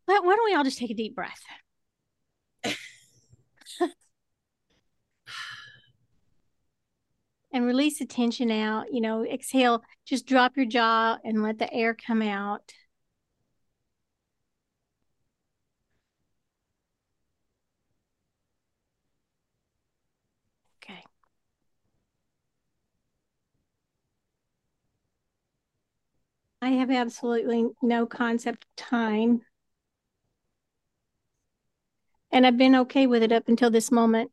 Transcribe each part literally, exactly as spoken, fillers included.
But why don't we all just take a deep breath and release the tension out? You know, exhale, just drop your jaw and let the air come out. Okay. I have absolutely no concept of time. And I've been okay with it up until this moment.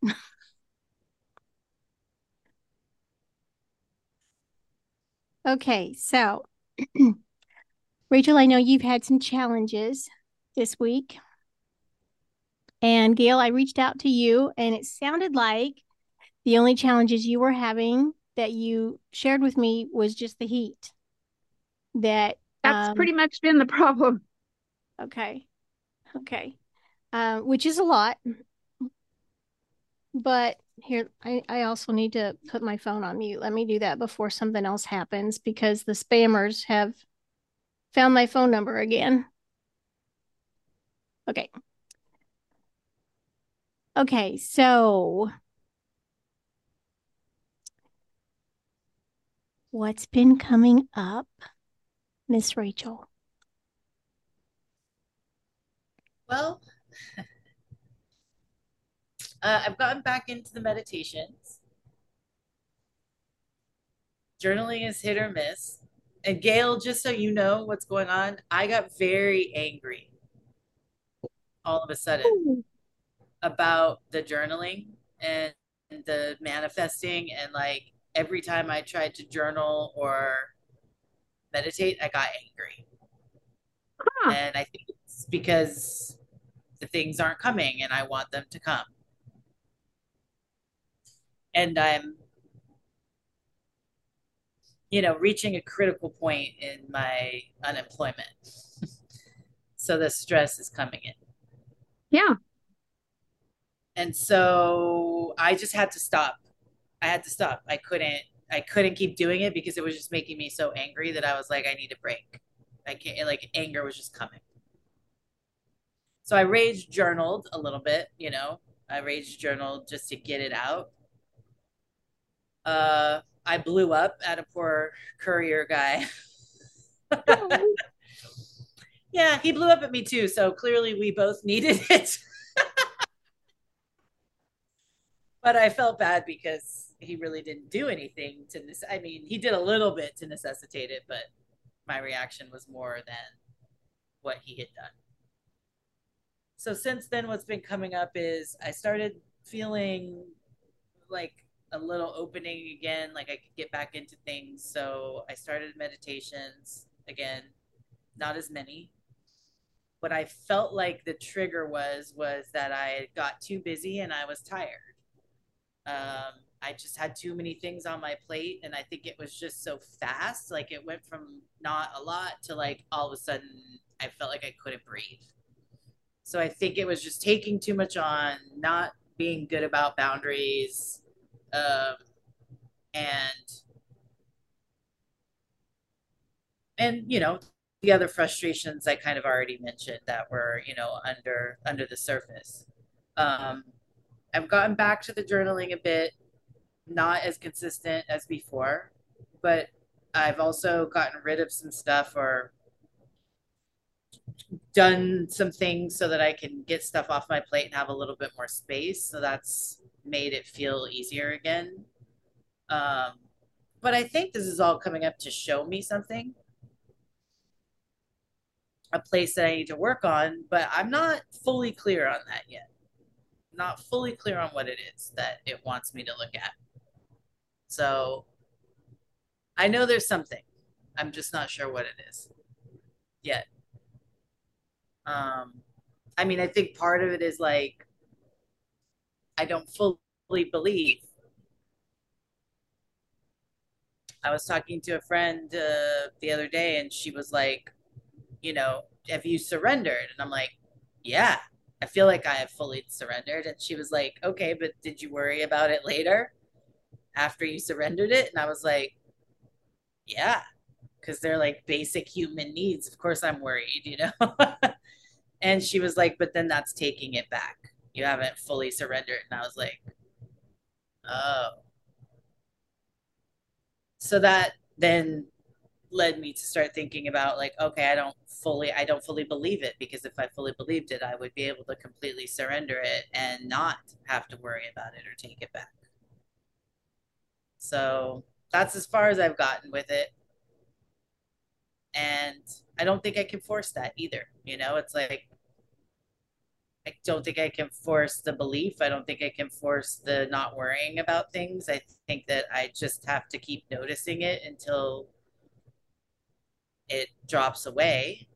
Okay, so Rachel, I know you've had some challenges this week. And Gail, I reached out to you, and it sounded like the only challenges you were having that you shared with me was just the heat. That, That's um, pretty much been the problem. okay, okay, uh, which is a lot. But here, I, I also need to put my phone on mute. Let me do that before something else happens because the spammers have found my phone number again. Okay. Okay. So, what's been coming up, Miss Rachel? Well, uh, I've gotten back into the meditations. Journaling is hit or miss. And Gail, just so you know what's going on, I got very angry all of a sudden about the journaling and the manifesting. And like every time I tried to journal or meditate, I got angry. Huh. And I think it's because the things aren't coming and I want them to come. And I'm, you know, reaching a critical point in my unemployment. So the stress is coming in. Yeah. And so I just had to stop. I had to stop. I couldn't I couldn't keep doing it because it was just making me so angry that I was like, I need a break. I can't, like, anger was just coming. So I rage journaled a little bit, you know. I rage journaled just to get it out. Uh I blew up at a poor courier guy. Yeah, he blew up at me too. So clearly we both needed it. But I felt bad because he really didn't do anything to this. I mean, he did a little bit to necessitate it, but my reaction was more than what he had done. So since then, what's been coming up is I started feeling like a little opening again, like I could get back into things. So I started meditations again, not as many. What I felt like the trigger was was that I got too busy and I was tired. Um, I just had too many things on my plate, and I think it was just so fast. Like it went from not a lot to like all of a sudden I felt like I couldn't breathe. So I think it was just taking too much on, not being good about boundaries, um, and and you know the other frustrations I kind of already mentioned that were you know under under the surface. Um, I've gotten back to the journaling a bit, not as consistent as before, but I've also gotten rid of some stuff or done some things so that I can get stuff off my plate and have a little bit more space. So that's made it feel easier again. Um, but I think this is all coming up to show me something, a place that I need to work on, but I'm not fully clear on that yet. Not fully clear on what it is that it wants me to look at. So I know there's something. I'm just not sure what it is yet. Um, I mean, I think part of it is like I don't fully believe. I was talking to a friend uh, the other day, and she was like, "You know, have you surrendered?" And I'm like, "Yeah, I feel like I have fully surrendered." And she was like, "Okay, but did you worry about it later after you surrendered it?" And I was like, "Yeah, because they're like basic human needs. Of course, I'm worried, you know." And she was like, but then that's taking it back. You haven't fully surrendered. And I was like, oh. So that then led me to start thinking about like, okay, I don't fully, I don't fully believe it, because if I fully believed it, I would be able to completely surrender it and not have to worry about it or take it back. So that's as far as I've gotten with it. And I don't think I can force that either. You know, it's like, I don't think I can force the belief. I don't think I can force the not worrying about things. I think that I just have to keep noticing it until it drops away.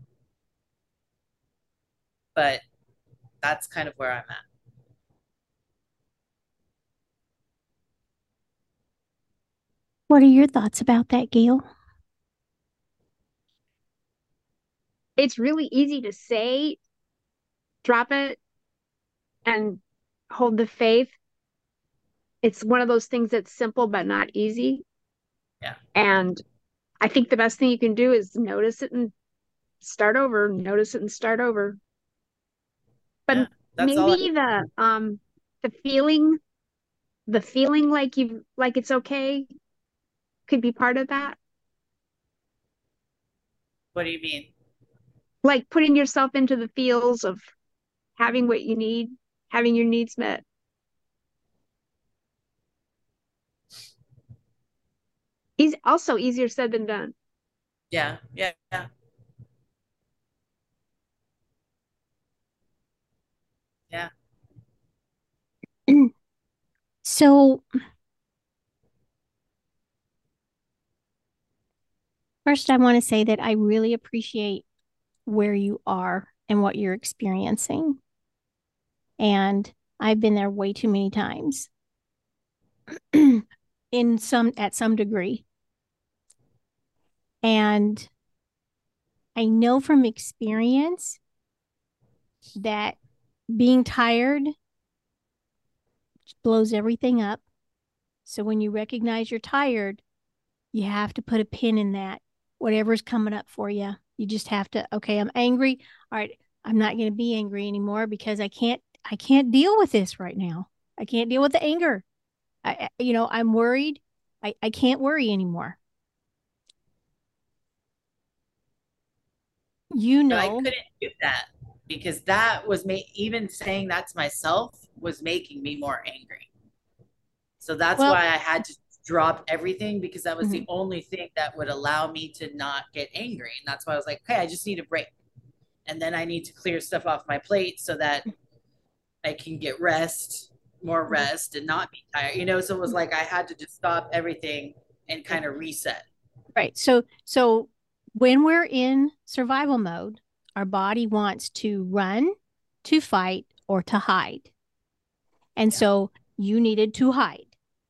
But that's kind of where I'm at. What are your thoughts about that, Gail? It's really easy to say, drop it and hold the faith. It's one of those things that's simple but not easy. Yeah. And I think the best thing you can do is notice it and start over, notice it and start over. But Yeah, that's all. maybe the um the feeling, the feeling like you like it's okay could be part of that. What do you mean? Like putting yourself into the feels of having what you need, having your needs met. Is also easier said than done. Yeah, yeah, yeah. Yeah. So, first, I want to say that I really appreciate where you are and what you're experiencing. And I've been there way too many times in some at some degree. And I know from experience that being tired blows everything up. So when you recognize you're tired, you have to put a pin in that. Whatever's coming up for you, you just have to, okay, I'm angry. All right, I'm not going to be angry anymore because I can't I can't deal with this right now. I can't deal with the anger. I, you know, I'm worried. I, I can't worry anymore. You But I know, couldn't do that because that was me, even saying that to myself was making me more angry. So that's well, why I had to drop everything, because that was the mhm. only thing that would allow me to not get angry. And that's why I was like, okay, I just need a break. And then I need to clear stuff off my plate so that I can get rest, more rest, and not be tired. You know, so it was like I had to just stop everything and kind of reset. Right. So, so when we're in survival mode, our body wants to run, to fight, or to hide. And Yeah. so you needed to hide.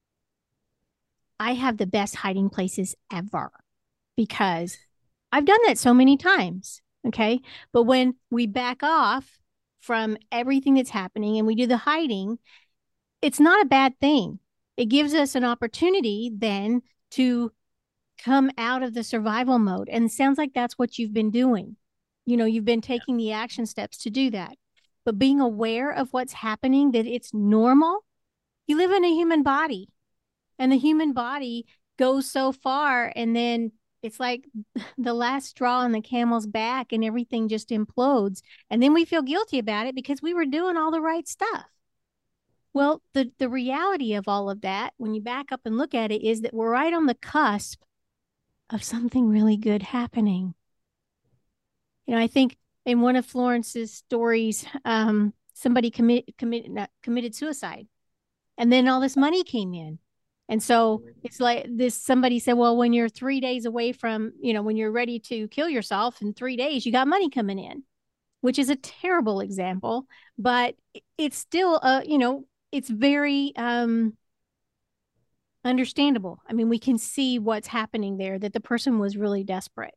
I have the best hiding places ever because I've done that so many times. Okay. But when we back off from everything that's happening and we do the hiding, it's not a bad thing. It gives us an opportunity then to come out of the survival mode. And it sounds like that's what you've been doing. You know, you've been taking the action steps to do that. But being aware of what's happening, that it's normal. You live in a human body, and the human body goes so far, and then it's like the last straw on the camel's back, and everything just implodes. And then we feel guilty about it because we were doing all the right stuff. Well, the, the reality of all of that, when you back up and look at it, is that we're right on the cusp of something really good happening. You know, I think in one of Florence's stories, um, somebody commit, commit, not, committed suicide, and then all this money came in. And so it's like this somebody said, well, when you're three days away from, you know, when you're ready to kill yourself in three days, you got money coming in, which is a terrible example, but it's still, a, you know, it's very um, understandable. I mean, we can see what's happening there, that the person was really desperate.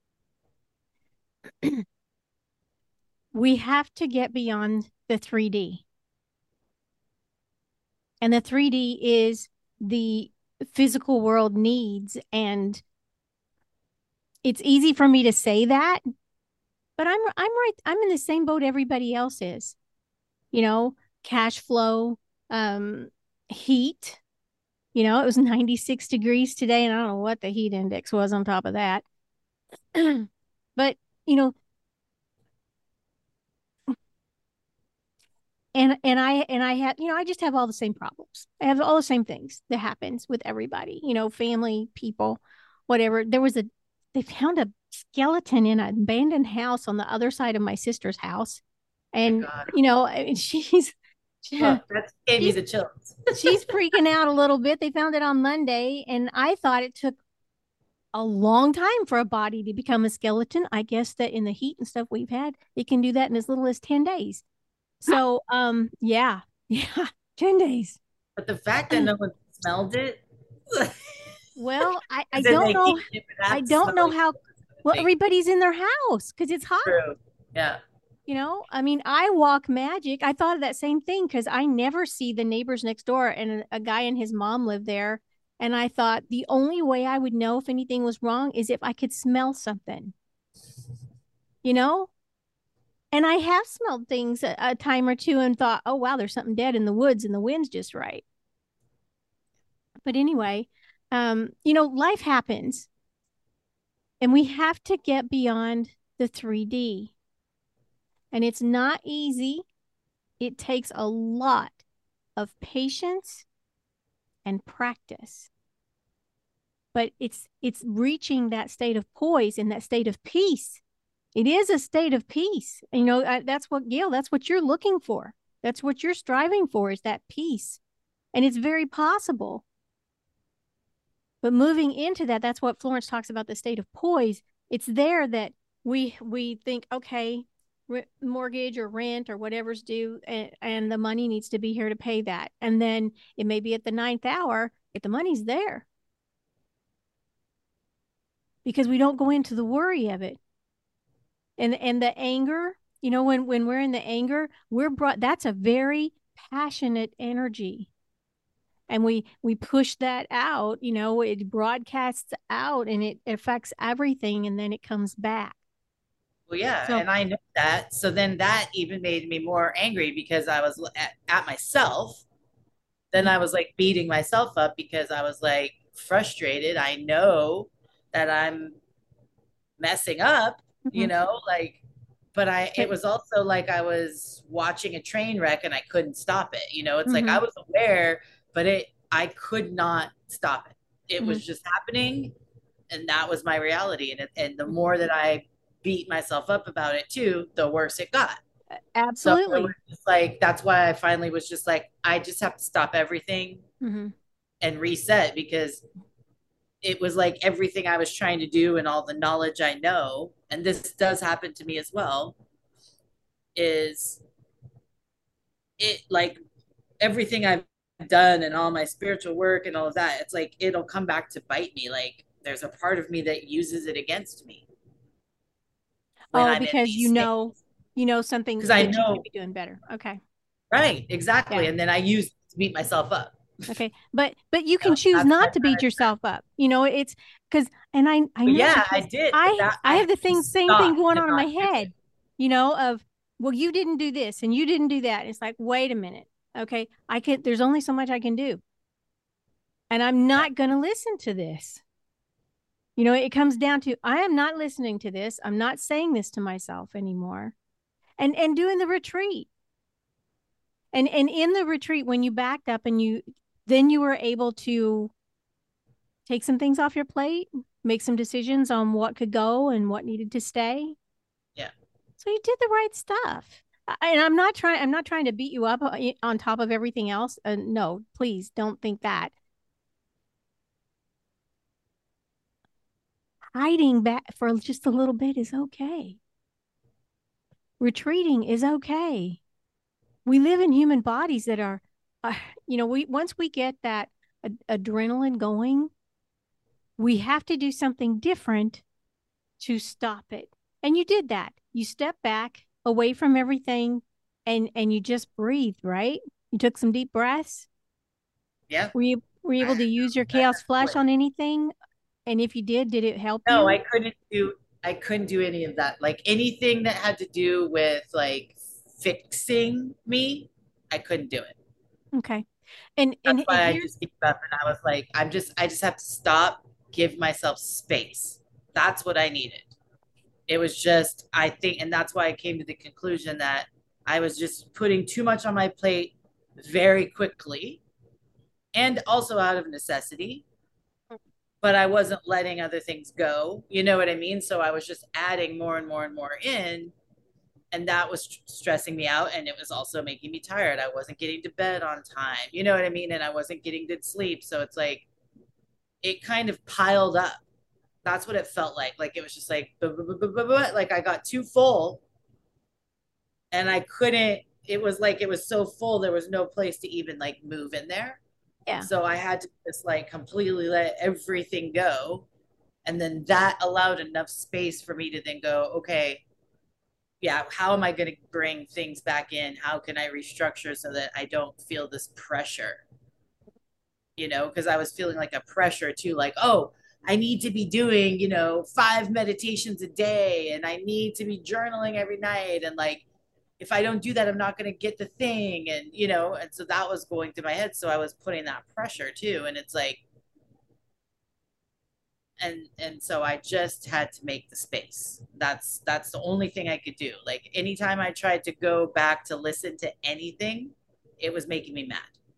We have to get beyond the three D. And the three D is the physical world needs. And it's easy for me to say that but I'm I'm right. I'm in the same boat everybody else is. You know, cash flow, um, heat. You know, it was ninety-six degrees today, and I don't know what the heat index was on top of that. But, you know, and and I and I have, you know, I just have all the same problems. I have all the same things that happens with everybody, you know, family, people, whatever. There was a they found a skeleton in an abandoned house on the other side of my sister's house. Oh my And, God. you know, I- she's Oh, that gave me she's the chills. she's freaking out a little bit. They found it on Monday, and I thought it took a long time for a body to become a skeleton. I guess that in the heat and stuff we've had, it can do that in as little as ten days. So, um, yeah, yeah, ten days. But the fact that no one smelled it, Well, I, I then don't they know. keep it I without don't know smelling how, it. well, They- everybody's in their house because it's hot. True. Yeah. You know, I mean, I walk magic. I thought of that same thing because I never see the neighbors next door, and a, a guy and his mom live there. And I thought the only way I would know if anything was wrong is if I could smell something, you know? And I have smelled things a, a time or two and thought, oh, wow, there's something dead in the woods and the wind's just right. But anyway, um, you know, life happens and we have to get beyond the three D. And it's not easy. It takes a lot of patience and practice. But it's it's reaching that state of poise and that state of peace. It is a state of peace. You know, I, that's what, Gail, that's what you're looking for. That's what you're striving for, is that peace. And it's very possible. But moving into that, that's what Florence talks about, the state of poise. It's there that we we think, okay, re- mortgage or rent or whatever's due, and, and the money needs to be here to pay that. And then it may be at the ninth hour, if the money's there. Because we don't go into the worry of it. And and the anger, you know, when when we're in the anger, we're brought, that's a very passionate energy. And we we push that out, you know, it broadcasts out and it affects everything, and then it comes back. Well, yeah, So, and I know that. So then that even made me more angry because I was at, at myself. Then I was like beating myself up because I was like frustrated. I know that I'm messing up, you mhm. know, like, but I, it But was also like I was watching a train wreck and I couldn't stop it. You know, it's like I mhm, was aware, but it, I could not stop it. It mhm, was just happening. And that was my reality. And, it, and the mhm. more that I beat myself up about it too, the worse it got. So it was Absolutely. just like, that's why I finally was just like, I just have to stop everything Mhm. and reset, because it was like everything I was trying to do and all the knowledge I know, and this does happen to me as well, is it like everything I've done and all my spiritual work and all of that, it's like it'll come back to bite me. Like there's a part of me that uses it against me when Oh, I'm in because you these know, states. you know something Because I that you could know, be doing better. Okay. right, exactly. Yeah. And then I use it to beat myself up. Okay. But but you You can know, choose that's my not to beat yourself up. You know, it's because, and I I But know yeah, I because did. But I that I I have had the to thing same thing stop going to on in my not do it. head, you know, of, well, you didn't do this and you didn't do that. It's like, wait a minute. Okay. I can, there's only so much I can do. And I'm Yeah. not going to listen to this. You know, it comes down to, I am not listening to this. I'm not saying this to myself anymore. And and doing the retreat. And and in the retreat, when you backed up and you, then you were able to take some things off your plate, make some decisions on what could go and what needed to stay. Yeah. So you did the right stuff. And I'm not trying, I'm not trying to beat you up on top of everything else. Uh, no, please don't think that. Hiding back for just a little bit is okay. Retreating is okay. We live in human bodies that are, uh, you know, we, once we get that ad- adrenaline going, we have to do something different to stop it. And you did that. You stepped back away from everything, and and you just breathed, right? You took some deep breaths. Yeah. Were you were you able to use your chaos flush on anything? And if you did, did it help No, I you? couldn't do I couldn't do any of that. Like anything that had to do with like fixing me, I couldn't do it. Okay. And That's and, and why I here's just gave up and I was like, I'm just, I just have to stop, give myself space. That's what I needed. It was just, I think, and that's why I came to the conclusion that I was just putting too much on my plate very quickly and also out of necessity, but I wasn't letting other things go. You know what I mean? So I was just adding more and more and more in. And that was stressing me out. And it was also making me tired. I wasn't getting to bed on time. You know what I mean? And I wasn't getting good sleep. So it's like, it kind of piled up. That's what it felt like. Like it was just like, like I got too full and I couldn't, it was like, it was so full. There was no place to even like move in there. yeah. So I had to just like completely let everything go. And then that allowed enough space for me to then go, okay, yeah, how am I going to bring things back in? How can I restructure so that I don't feel this pressure? You know, because I was feeling like a pressure too, like, oh, I need to be doing, you know, five meditations a day and I need to be journaling every night. And like, if I don't do that, I'm not going to get the thing. And, you know, and so that was going through my head. So I was putting that pressure too. And it's like, and and so I just had to make the space. That's that's the only thing I could do. Like anytime I tried to go back to listen to anything, it was making me mad.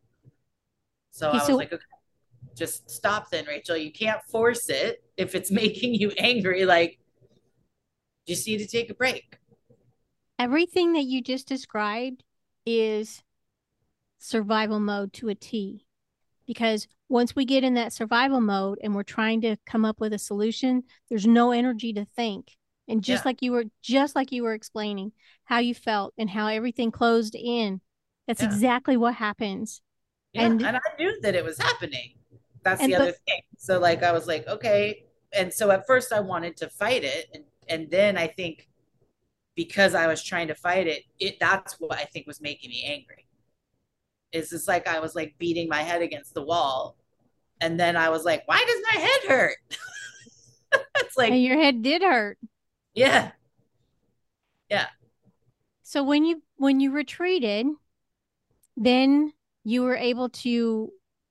So Okay, I was so like, okay, just stop then, Rachel. You can't force it if it's making you angry. Like, you just need to take a break. everything that you just described is survival mode to a T. Because once we get in that survival mode and we're trying to come up with a solution, there's no energy to think. And just Yeah. like you were just like you were explaining how you felt and how everything closed in, that's Yeah. exactly what happens. Yeah. And And I knew that it was happening. That's the and other but thing. So like I was like, okay. And so at first I wanted to fight it. And and then I think because I was trying to fight it, it that's what I think was making me angry. It's just like I was like beating my head against the wall. And then I was like, why does my head hurt? It's and like, your head did hurt. yeah, yeah, So when you when you retreated, then you were able to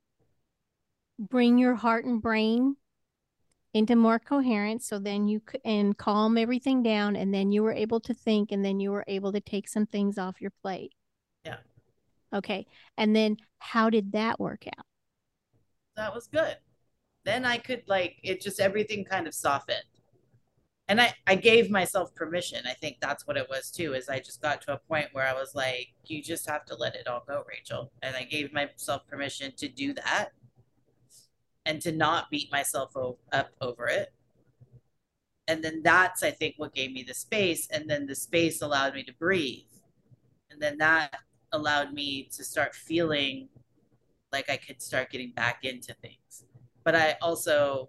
bring your heart and brain into more coherence. So then you could and calm everything down, and then you were able to think, and then you were able to take some things off your plate. yeah. Okay. And then how did that work out? That was good. Then I could like it just everything kind of softened. And I, I gave myself permission. I think that's what it was too, is I just got to a point where I was like, you just have to let it all go, Rachel. And I gave myself permission to do that and to not beat myself up over it. And then that's, I think, what gave me the space. And then the space allowed me to breathe. And then that allowed me to start feeling like I could start getting back into things. But I also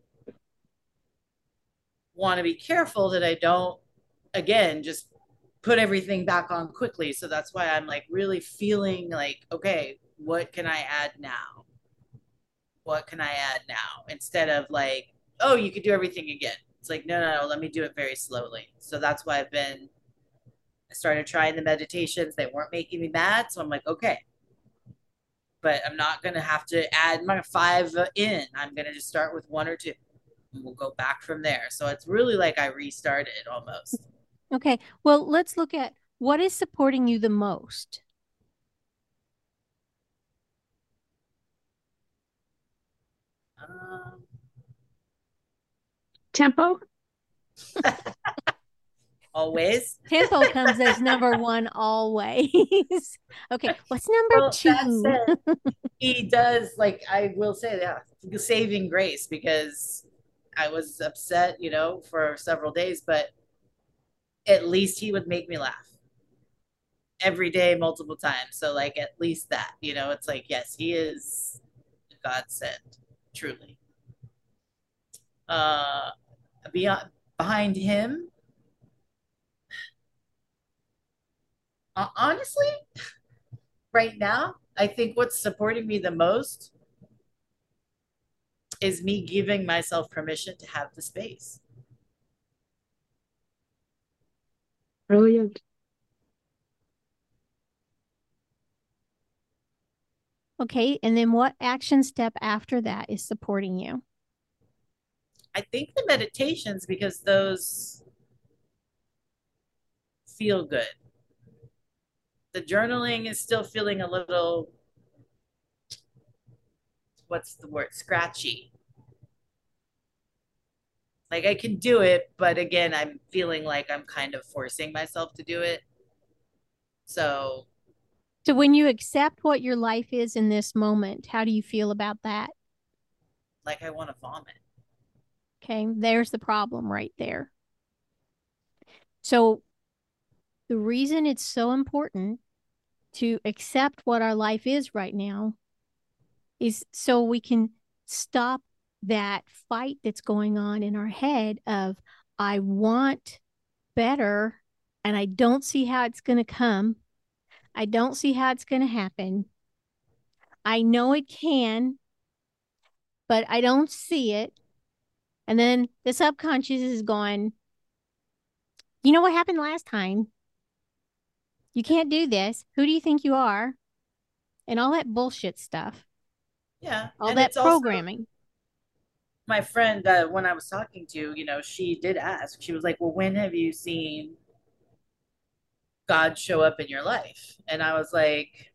want to be careful that I don't, again, just put everything back on quickly. So that's why I'm like really feeling like, okay, what can I add now? What can I add now? Instead of like, oh, you could do everything again. It's like, no, no, no, let me do it very slowly. So that's why I've been, I started trying the meditations. They weren't making me mad. So I'm like, okay, but I'm not going to have to add my five in. I'm going to just start with one or two. And we'll go back from there. So it's really like I restarted almost. Okay. Well, let's look at what is supporting you the most. Um, Tempo. always. Tempo comes as number one always. Okay. What's number Well, that two? said, he does like I will say, yeah, saving grace because I was upset, you know, for several days, but at least he would make me laugh every day, multiple times. So like at least that, you know, it's like yes, he is a godsend, truly. Uh, beyond behind him, uh, honestly, right now, I think what's supporting me the most is me giving myself permission to have the space. Brilliant. Okay. And then what action step after that is supporting you? I think the meditations, because those feel good. The journaling is still feeling a little, what's the word, scratchy. Like I can do it, but again, I'm feeling like I'm kind of forcing myself to do it. So, So when you accept what your life is in this moment, how do you feel about that? like, I want to vomit. Okay. There's the problem right there. So the reason it's so important to accept what our life is right now is so we can stop that fight that's going on in our head of, I want better and I don't see how it's going to come. I don't see how it's going to happen. I know it can, but I don't see it. And then the subconscious is going, you know what happened last time? You can't do this. Who do you think you are? And all that bullshit stuff, Yeah. all And that it's also programming. my friend, uh, when I was talking to, you know, she did ask, she was like, well, when have you seen God show up in your life? And I was like,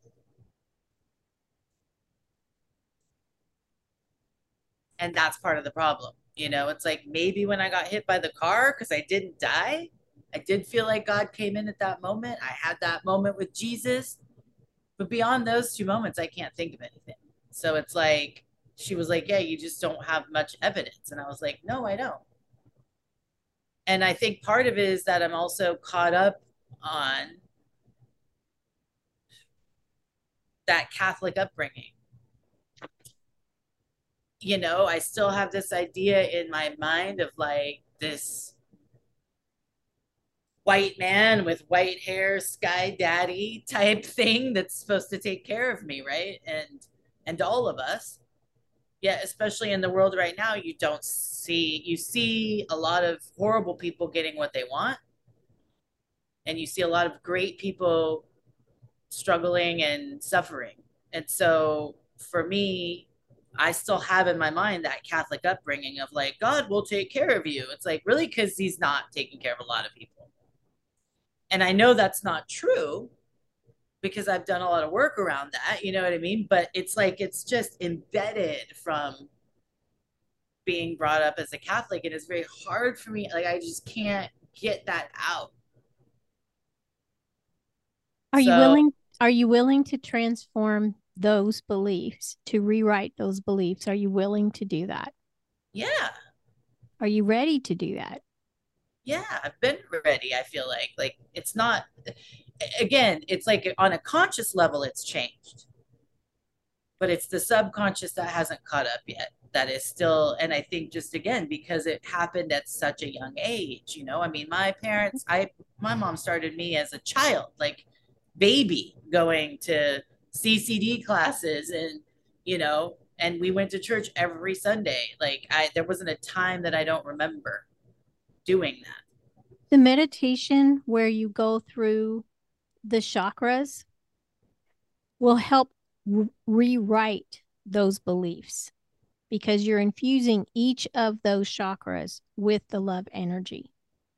and that's part of the problem. You know, it's like maybe when I got hit by the car because I didn't die, I did feel like God came in at that moment. I had that moment with Jesus. But beyond those two moments, I can't think of anything. So it's like, she was like, yeah, you just don't have much evidence. And I was like, no, I don't. And I think part of it is that I'm also caught up on that Catholic upbringing. You know, I still have this idea in my mind of like this white man with white hair, sky daddy type thing that's supposed to take care of me, right? And and all of us. Yeah, especially in the world right now, you don't see you see a lot of horrible people getting what they want, and you see a lot of great people struggling and suffering. And so for me, I still have in my mind that Catholic upbringing of like, God will take care of you. It's like, really? Because he's not taking care of a lot of people. And I know that's not true because I've done a lot of work around that. You know what I mean? But it's like, it's just embedded from being brought up as a Catholic. And it's very hard for me. Like, I just can't get that out. Are you So, willing are you willing to transform those beliefs, to rewrite those beliefs? Are you willing to do that? yeah. Are you ready to do that? Yeah, I've been ready. I feel like like it's not again, it's like on a conscious level it's changed. But it's the subconscious that hasn't caught up yet. That is still, and I think just again because it happened at such a young age, you know. I mean, my parents, I my mom started me as a child, like baby, going to C C D classes and you know, and we went to church every Sunday. Like I there wasn't a time that I don't remember doing that. The meditation where you go through the chakras will help re- rewrite those beliefs because you're infusing each of those chakras with the love energy.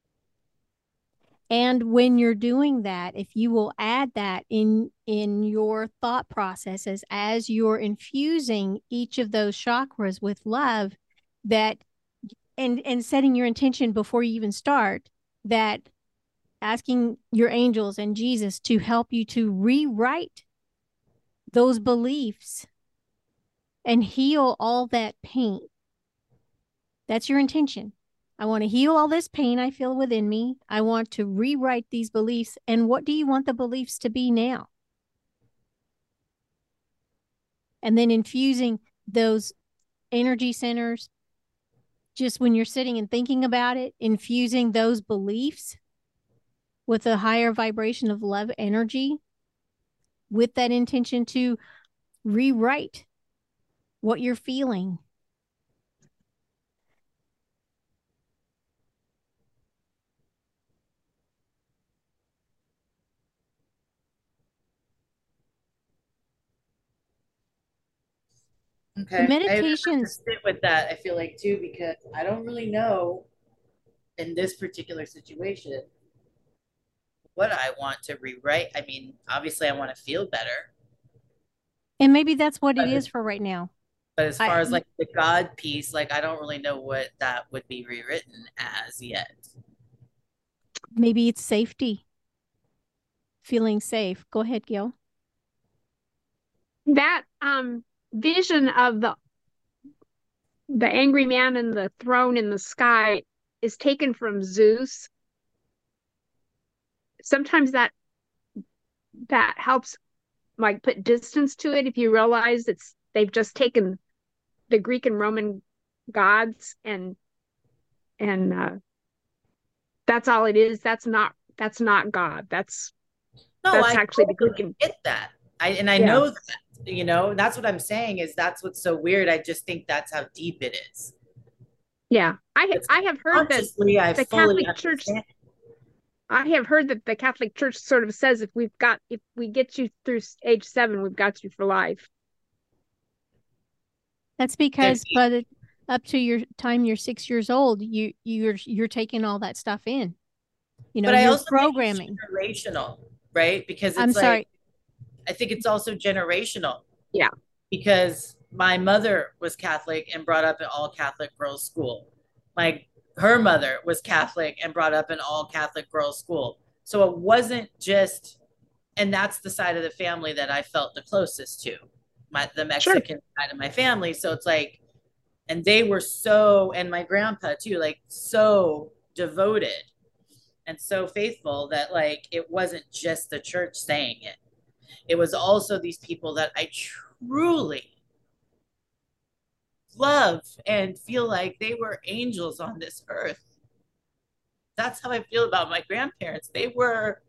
And when you're doing that, if you will add that in in your thought processes as you're infusing each of those chakras with love, that and and setting your intention before you even start, that asking your angels and Jesus to help you to rewrite those beliefs and heal all that pain. That's your intention. I want to heal all this pain I feel within me. I want to rewrite these beliefs. And what do you want the beliefs to be now? And then infusing those energy centers, just when you're sitting and thinking about it, infusing those beliefs with a higher vibration of love energy with that intention to rewrite what you're feeling. Okay. The I have to meditations, sit with that, I feel like too, because I don't really know in this particular situation what I want to rewrite. I mean, obviously I want to feel better. and maybe that's what it But is as, for right now. but as far I as like the God piece, like I don't really know what that would be rewritten as yet. maybe it's safety, feeling safe. Go ahead, Gil. That um vision of the the angry man and the throne in the sky is taken from Zeus. Sometimes that that helps like put distance to it if you realize it's they've just taken the Greek and Roman gods and and uh, that's all it is. That's not that's not God. That's No, that's I actually the Greek totally and get that. I and I yeah, know that, you know, that's what I'm saying is that's what's so weird. I just think that's how deep it is. yeah. I It's I have heard that consciously I the fully Catholic Church understand. I have heard that the Catholic Church sort of says if we've got if we get you through age seven, we've got you for life. That's because by the up to your time you're six years old, you you're you're taking all that stuff in. You know, But I you're also think it's programming. generational, right? Because I'm it's like sorry. I think it's also generational Yeah, because my mother was Catholic and brought up in all Catholic girls' school. My her mother was Catholic and brought up in all Catholic girls' school. So it wasn't just, and that's the side of the family that I felt the closest to, my the sure. Mexican side of my family. So it's like, and they were so, and my grandpa too, like so devoted and so faithful that like it wasn't just the church saying it. It was also these people that I truly love and feel like they were angels on this earth. That's how I feel about my grandparents. They were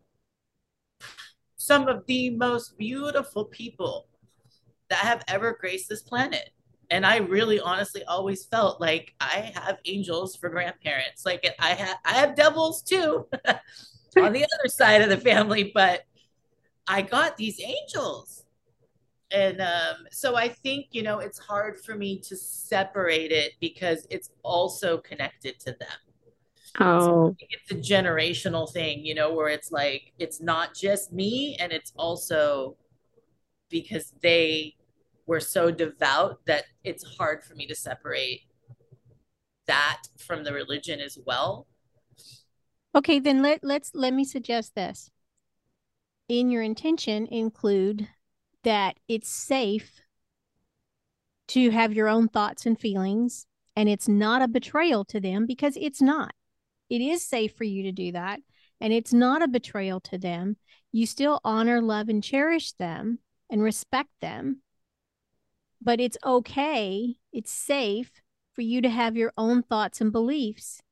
some of the most beautiful people that have ever graced this planet. And I really honestly always felt like I have angels for grandparents. Like I have I have devils too on the other side of the family, but I got these angels. And um, so I think, you know, it's hard for me to separate it because it's also connected to them. So I Oh, think it's a generational thing, you know, where it's like, it's not just me and it's also because they were so devout that it's hard for me to separate that from the religion as well. Okay, then let let's let me suggest this. In your intention, include that it's safe to have your own thoughts and feelings, and it's not a betrayal to them because it's not. It is safe for you to do that, and it's not a betrayal to them. You still honor, love, and cherish them and respect them, but it's okay, it's safe for you to have your own thoughts and beliefs.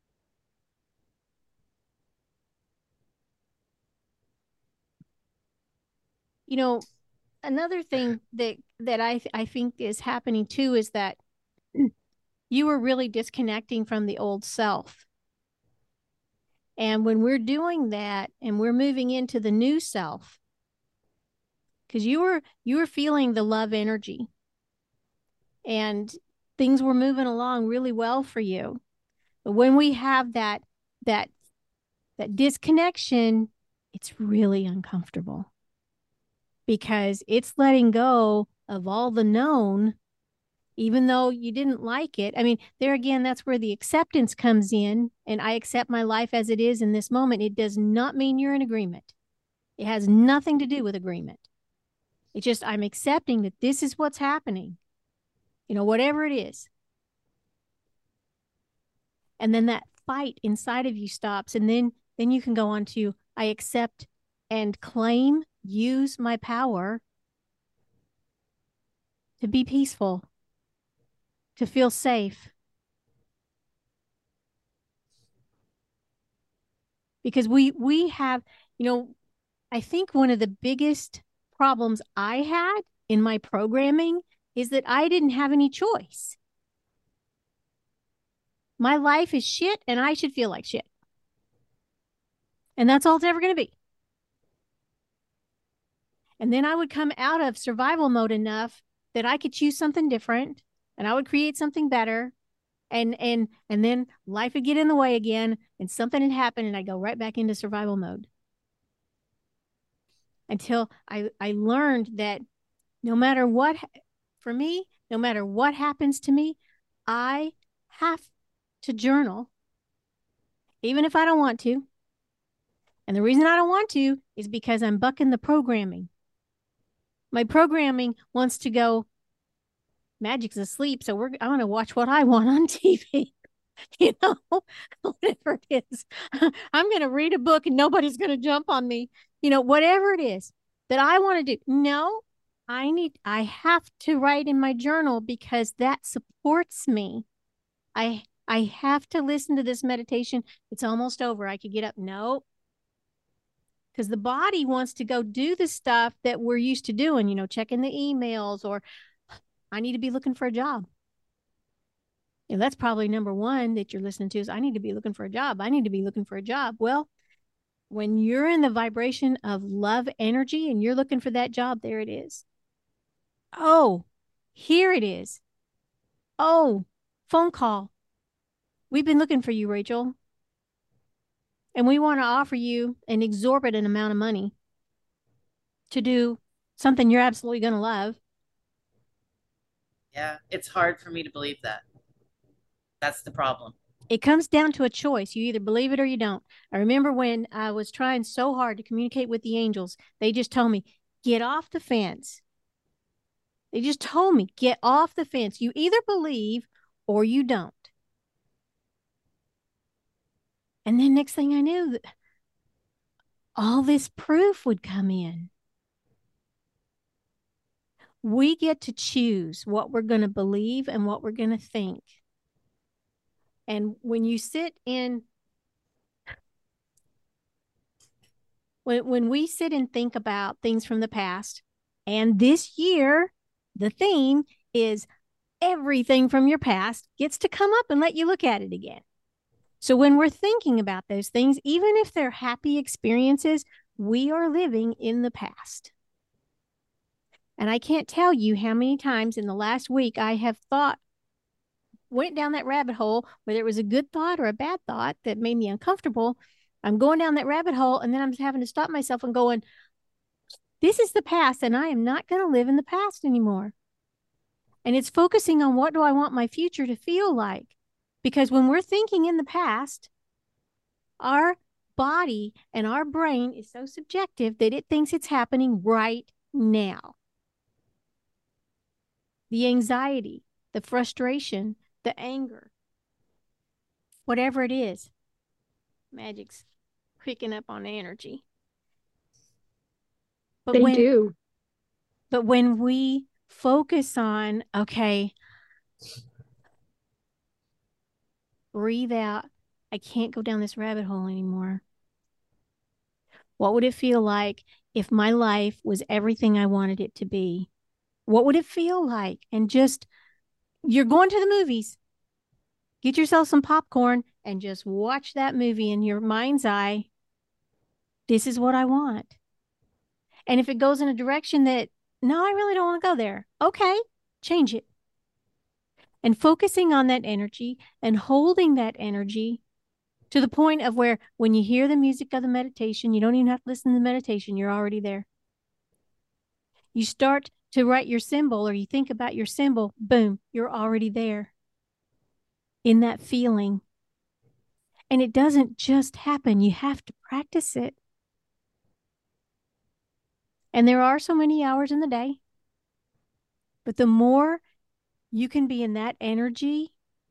You know, another thing that that I I think is happening too is that you were really disconnecting from the old self. And when we're doing that and we're moving into the new self, because you were you were feeling the love energy and things were moving along really well for you. But when we have that that that disconnection, it's really uncomfortable because it's letting go of all the known, even though you didn't like it. I mean, there again, that's where the acceptance comes in. And I accept my life as it is in this moment. It does not mean you're in agreement. It has nothing to do with agreement. It's just I'm accepting that this is what's happening, you know, whatever it is. And then that fight inside of you stops. And then then you can go on to I accept and claim, use my power to be peaceful, to feel safe. Because we we have, you know, I think one of the biggest problems I had in my programming is that I didn't have any choice. My life is shit and I should feel like shit. And that's all it's ever going to be. And then I would come out of survival mode enough that I could choose something different and I would create something better. And and and then life would get in the way again and something had happened and I go right back into survival mode. Until I, I learned that no matter what, for me, no matter what happens to me, I have to journal, even if I don't want to. And the reason I don't want to is because I'm bucking the programming. My programming wants to go, Magic's asleep, so we're I'm going to watch what I want on T V. You know, whatever it is. I'm going to read a book and nobody's going to jump on me. You know, whatever it is that I want to do. No, I need, I have to write in my journal because that supports me. I, I have to listen to this meditation. It's almost over. I could get up. No, because the body wants to go do the stuff that we're used to doing, you know, checking the emails, or I need to be looking for a job. You know, that's probably number one that you're listening to is I need to be looking for a job. I need to be looking for a job. Well, when you're in the vibration of love energy and you're looking for that job, there it is. Oh, here it is. Oh, phone call. We've been looking for you, Rachel. And we want to offer you an exorbitant amount of money to do something you're absolutely going to love. Yeah, it's hard for me to believe that. That's the problem. It comes down to a choice. You either believe it or you don't. I remember when I was trying so hard to communicate with the angels, they just told me, get off the fence. They just told me, get off the fence. You either believe or you don't. And then next thing I knew, all this proof would come in. We get to choose what we're going to believe and what we're going to think. And when you sit in, when, when we sit and think about things from the past, and this year, the theme is everything from your past gets to come up and let you look at it again. So when we're thinking about those things, even if they're happy experiences, we are living in the past. And I can't tell you how many times in the last week I have thought, went down that rabbit hole, whether it was a good thought or a bad thought that made me uncomfortable. I'm going down that rabbit hole and then I'm having to stop myself and going, this is the past and I am not going to live in the past anymore. And it's focusing on what do I want my future to feel like? Because when we're thinking in the past, our body and our brain is so subjective that it thinks it's happening right now. The anxiety, the frustration, the anger, whatever it is, Magic's picking up on energy. But they when, do. But when we focus on, okay, breathe out. I can't go down this rabbit hole anymore. What would it feel like if my life was everything I wanted it to be? What would it feel like? And just, you're going to the movies. Get yourself some popcorn and just watch that movie in your mind's eye. This is what I want. And if it goes in a direction that, no, I really don't want to go there. Okay, change it. And focusing on that energy and holding that energy to the point of where when you hear the music of the meditation, you don't even have to listen to the meditation. You're already there. You start to write your symbol or you think about your symbol, boom, you're already there in that feeling. And it doesn't just happen. You have to practice it. And there are so many hours in the day. But the more you can be in that energy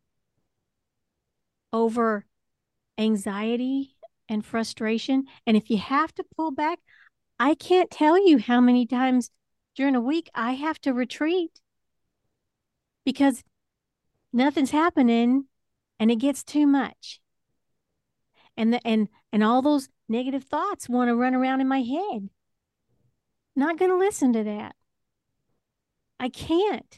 over anxiety and frustration, and if you have to pull back, I can't tell you how many times during a week I have to retreat because nothing's happening and it gets too much. And the, and and all those negative thoughts want to run around in my head. Not going to listen to that. I can't.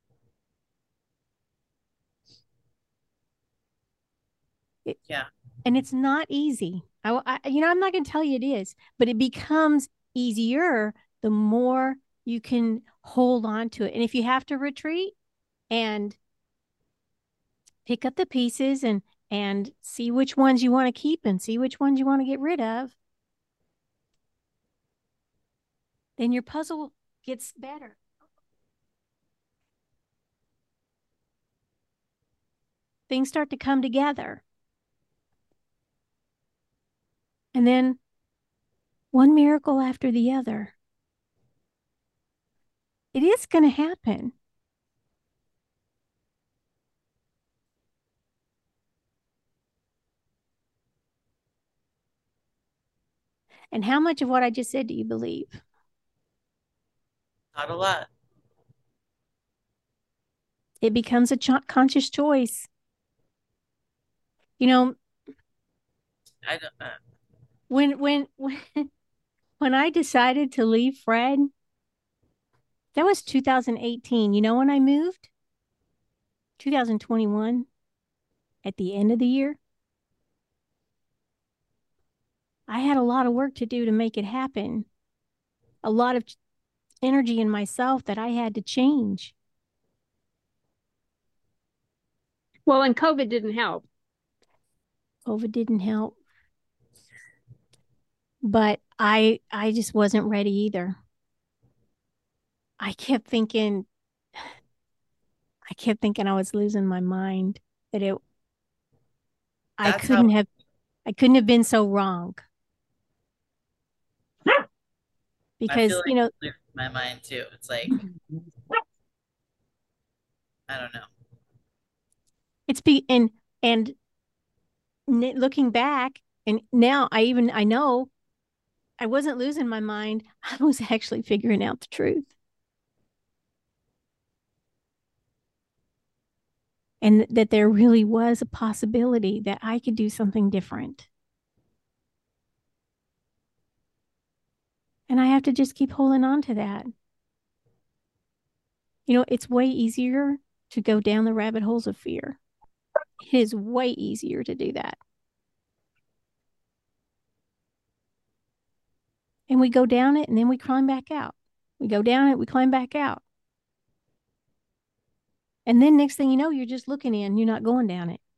It, yeah. And it's not easy. I, I you know, I'm not going to tell you it is, but it becomes easier the more you can hold on to it. And if you have to retreat and pick up the pieces and and see which ones you want to keep and see which ones you want to get rid of, then your puzzle gets better. Things start to come together. And then one miracle after the other. It is going to happen. And how much of what I just said do you believe? Not a lot. It becomes a ch- conscious choice. You know, I don't uh, when when when when I decided to leave Fred, that was two thousand eighteen. You know when I moved? two thousand twenty-one, at the end of the year. I had a lot of work to do to make it happen. A lot of energy in myself that I had to change. Well, and COVID didn't help. COVID didn't help. But I I just wasn't ready either. I kept thinking I kept thinking I was losing my mind, that it I That's couldn't how have I couldn't have been so wrong. I Because, feel like you know, I'm losing my mind too. It's like I don't know. it's be and and n- looking back, and now I even I know I wasn't losing my mind. I was actually figuring out the truth. And that there really was a possibility that I could do something different. And I have to just keep holding on to that. You know, it's way easier to go down the rabbit holes of fear. It is way easier to do that. And we go down it and then we climb back out. We go down it, we climb back out. And then next thing you know, you're just looking in, you're not going down it.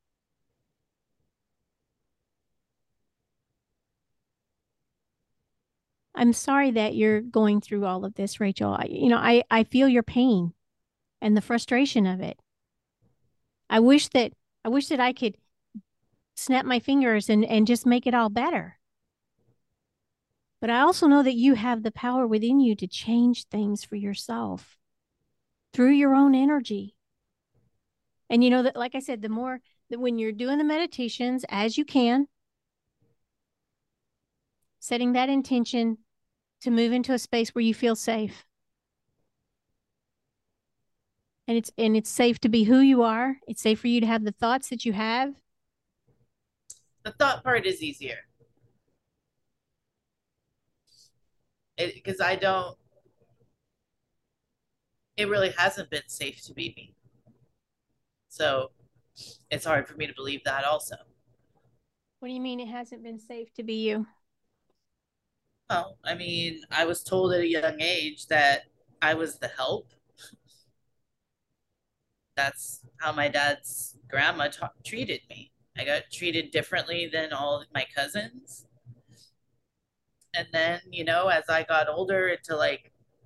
I'm sorry that you're going through all of this, Rachel. I, you know, I, I feel your pain and the frustration of it. I wish that I wish that I could snap my fingers and, and just make it all better. But I also know that you have the power within you to change things for yourself through your own energy. And you know that, like I said, the more that when you're doing the meditations as you can, setting that intention to move into a space where you feel safe. And it's and it's safe to be who you are. It's safe for you to have the thoughts that you have. The thought part is easier. Because I don't, it really hasn't been safe to be me. So it's hard for me to believe that also. What do you mean it hasn't been safe to be you? Well, I mean, I was told at a young age that I was the help. That's how my dad's grandma ta- treated me. I got treated differently than all my cousins. And then, you know, as I got older into like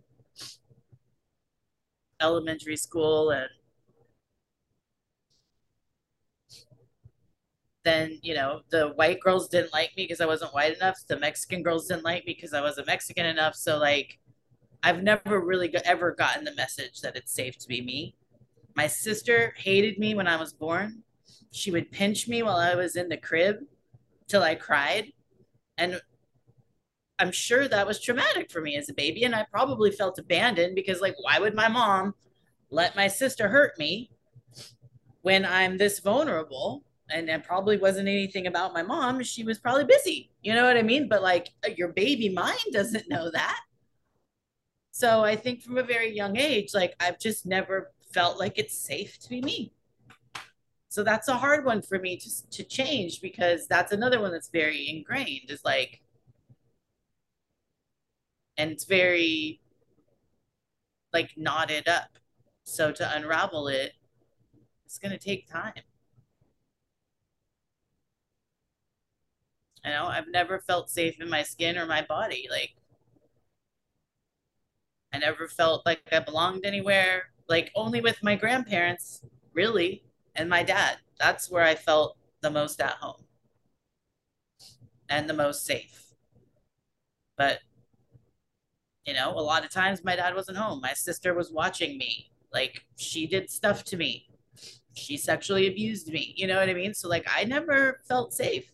elementary school, and then, you know, the white girls didn't like me because I wasn't white enough. The Mexican girls didn't like me because I wasn't Mexican enough. So, like, I've never really got, ever gotten the message that it's safe to be me. My sister hated me when I was born. She would pinch me while I was in the crib till I cried. And I'm sure that was traumatic for me as a baby. And I probably felt abandoned because, like, why would my mom let my sister hurt me when I'm this vulnerable? And it probably wasn't anything about my mom. She was probably busy. You know what I mean? But like your baby mind doesn't know that. So I think from a very young age, like I've just never felt like it's safe to be me. So that's a hard one for me to, to change, because that's another one that's very ingrained, is like, and it's very like knotted up. So to unravel it, it's going to take time. You know, I've never felt safe in my skin or my body. Like, I never felt like I belonged anywhere, like, only with my grandparents, really, and my dad. That's where I felt the most at home and the most safe. But, you know, a lot of times my dad wasn't home. My sister was watching me. Like, she did stuff to me. She sexually abused me. You know what I mean? So, like, I never felt safe.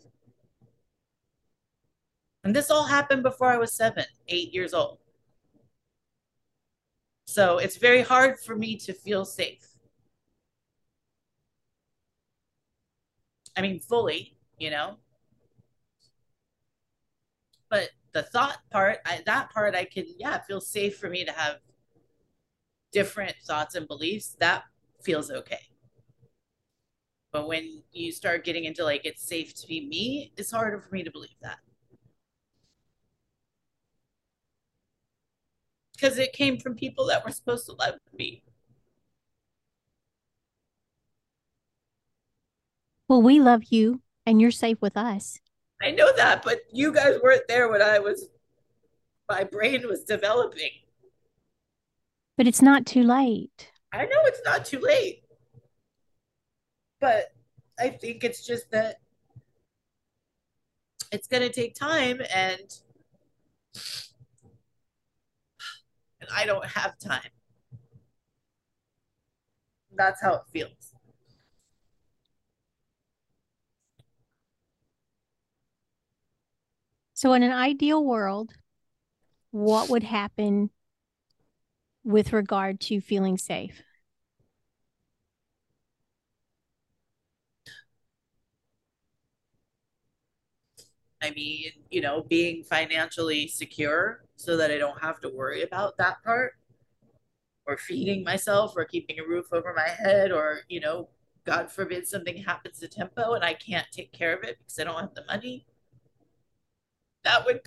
And this all happened before I was seven, eight years old. So it's very hard for me to feel safe. I mean, fully, you know, but the thought part, I, that part, I can, yeah, feel safe for me to have different thoughts and beliefs. That feels okay. But when you start getting into like, it's safe to be me, it's harder for me to believe that. Because it came from people that were supposed to love me. Well, we love you and you're safe with us. I know that, but you guys weren't there when I was, my brain was developing. But it's not too late. I know it's not too late. But I think it's just that it's going to take time, and and I don't have time. That's how it feels. So, in an ideal world, what would happen with regard to feeling safe? I mean, you know, being financially secure so that I don't have to worry about that part, or feeding myself, or keeping a roof over my head, or, you know, God forbid something happens to Tempo and I can't take care of it because I don't have the money. That would,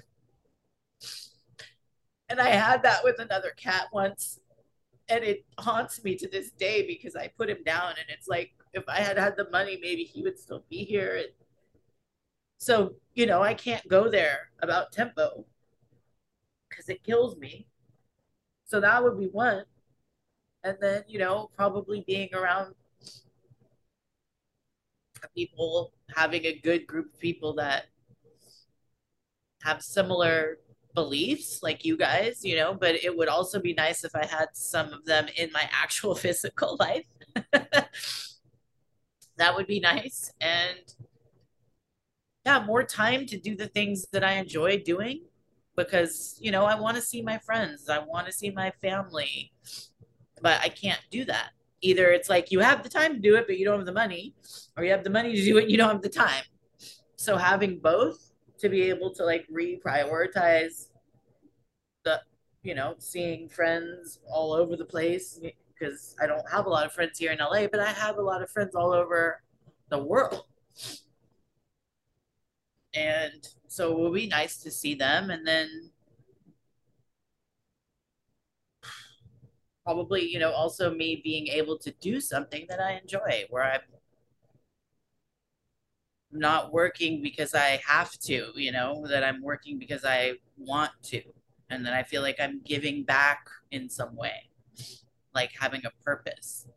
and I had that with another cat once, and it haunts me to this day because I put him down, and it's like, if I had had the money, maybe he would still be here. And so, you know, I can't go there about Tempo because it kills me. So that would be one. And then, you know, probably being around people, having a good group of people that have similar beliefs like you guys, you know, but it would also be nice if I had some of them in my actual physical life. That would be nice. And yeah, more time to do the things that I enjoy doing, because, you know, I want to see my friends, I want to see my family, but I can't do that. Either it's like you have the time to do it, but you don't have the money, or you have the money to do it, and you don't have the time. So having both to be able to like reprioritize the, you know, seeing friends all over the place, because I don't have a lot of friends here in L A, but I have a lot of friends all over the world. And so it will be nice to see them. And then probably, you know, also me being able to do something that I enjoy, where I'm not working because I have to, you know, that I'm working because I want to. And then I feel like I'm giving back in some way, like having a purpose.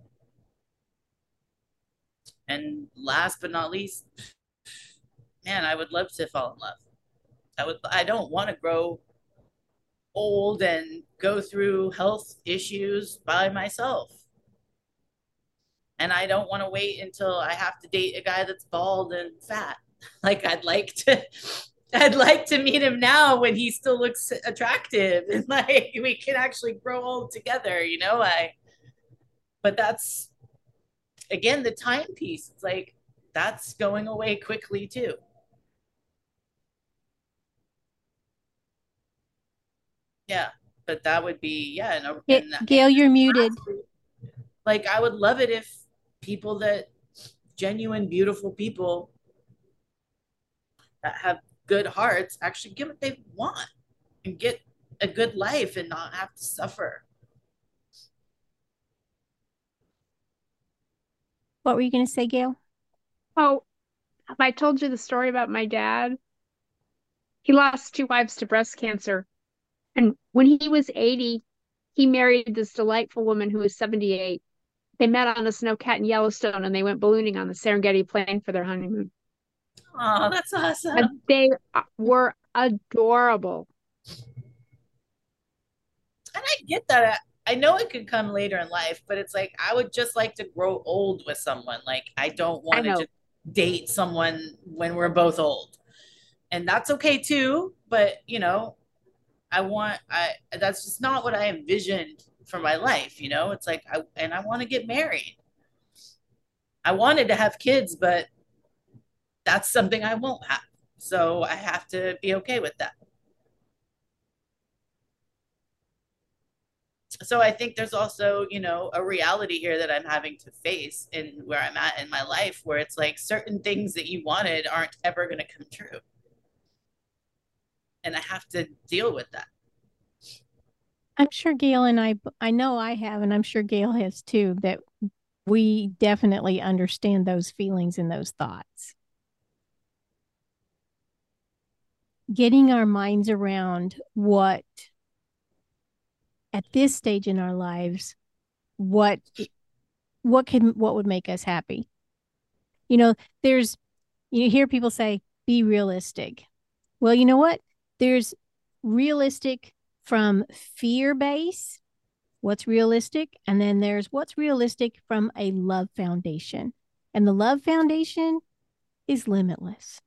And last but not least, man, I would love to fall in love. I would, I don't want to grow old and go through health issues by myself. And I don't want to wait until I have to date a guy that's bald and fat. Like, I'd like to I'd like to meet him now when he still looks attractive, and like we can actually grow old together, you know. I But that's, again, the timepiece. It's like that's going away quickly too. Yeah, but that would be, yeah. And, and, and Gail, you're muted. Like, I would love it if people that, genuine, beautiful people that have good hearts, actually get what they want and get a good life and not have to suffer. What were you going to say, Gail? Oh, have I told you the story about my dad? He lost two wives to breast cancer. And when he was eighty, he married this delightful woman who was seventy-eight. They met on the Snowcat in Yellowstone and they went ballooning on the Serengeti Plain for their honeymoon. Oh, that's awesome. And they were adorable. And I get that. I, I know it could come later in life, but it's like I would just like to grow old with someone. Like I don't I want to know. just date someone when we're both old. And that's okay too, but you know, I want I that's just not what I envisioned for my life, you know? It's like I and I want to get married. I wanted to have kids, but that's something I won't have. So I have to be okay with that. So I think there's also, you know, a reality here that I'm having to face in where I'm at in my life where it's like certain things that you wanted aren't ever going to come true. And I have to deal with that. I'm sure Gail and I, I know I have, and I'm sure Gail has too, that we definitely understand those feelings and those thoughts. Getting our minds around what, at this stage in our lives, what what can what would make us happy. You know, there's you hear people say, be realistic. Well, you know what? There's realistic from fear base, what's realistic, and then there's what's realistic from a love foundation. And the love foundation is limitless.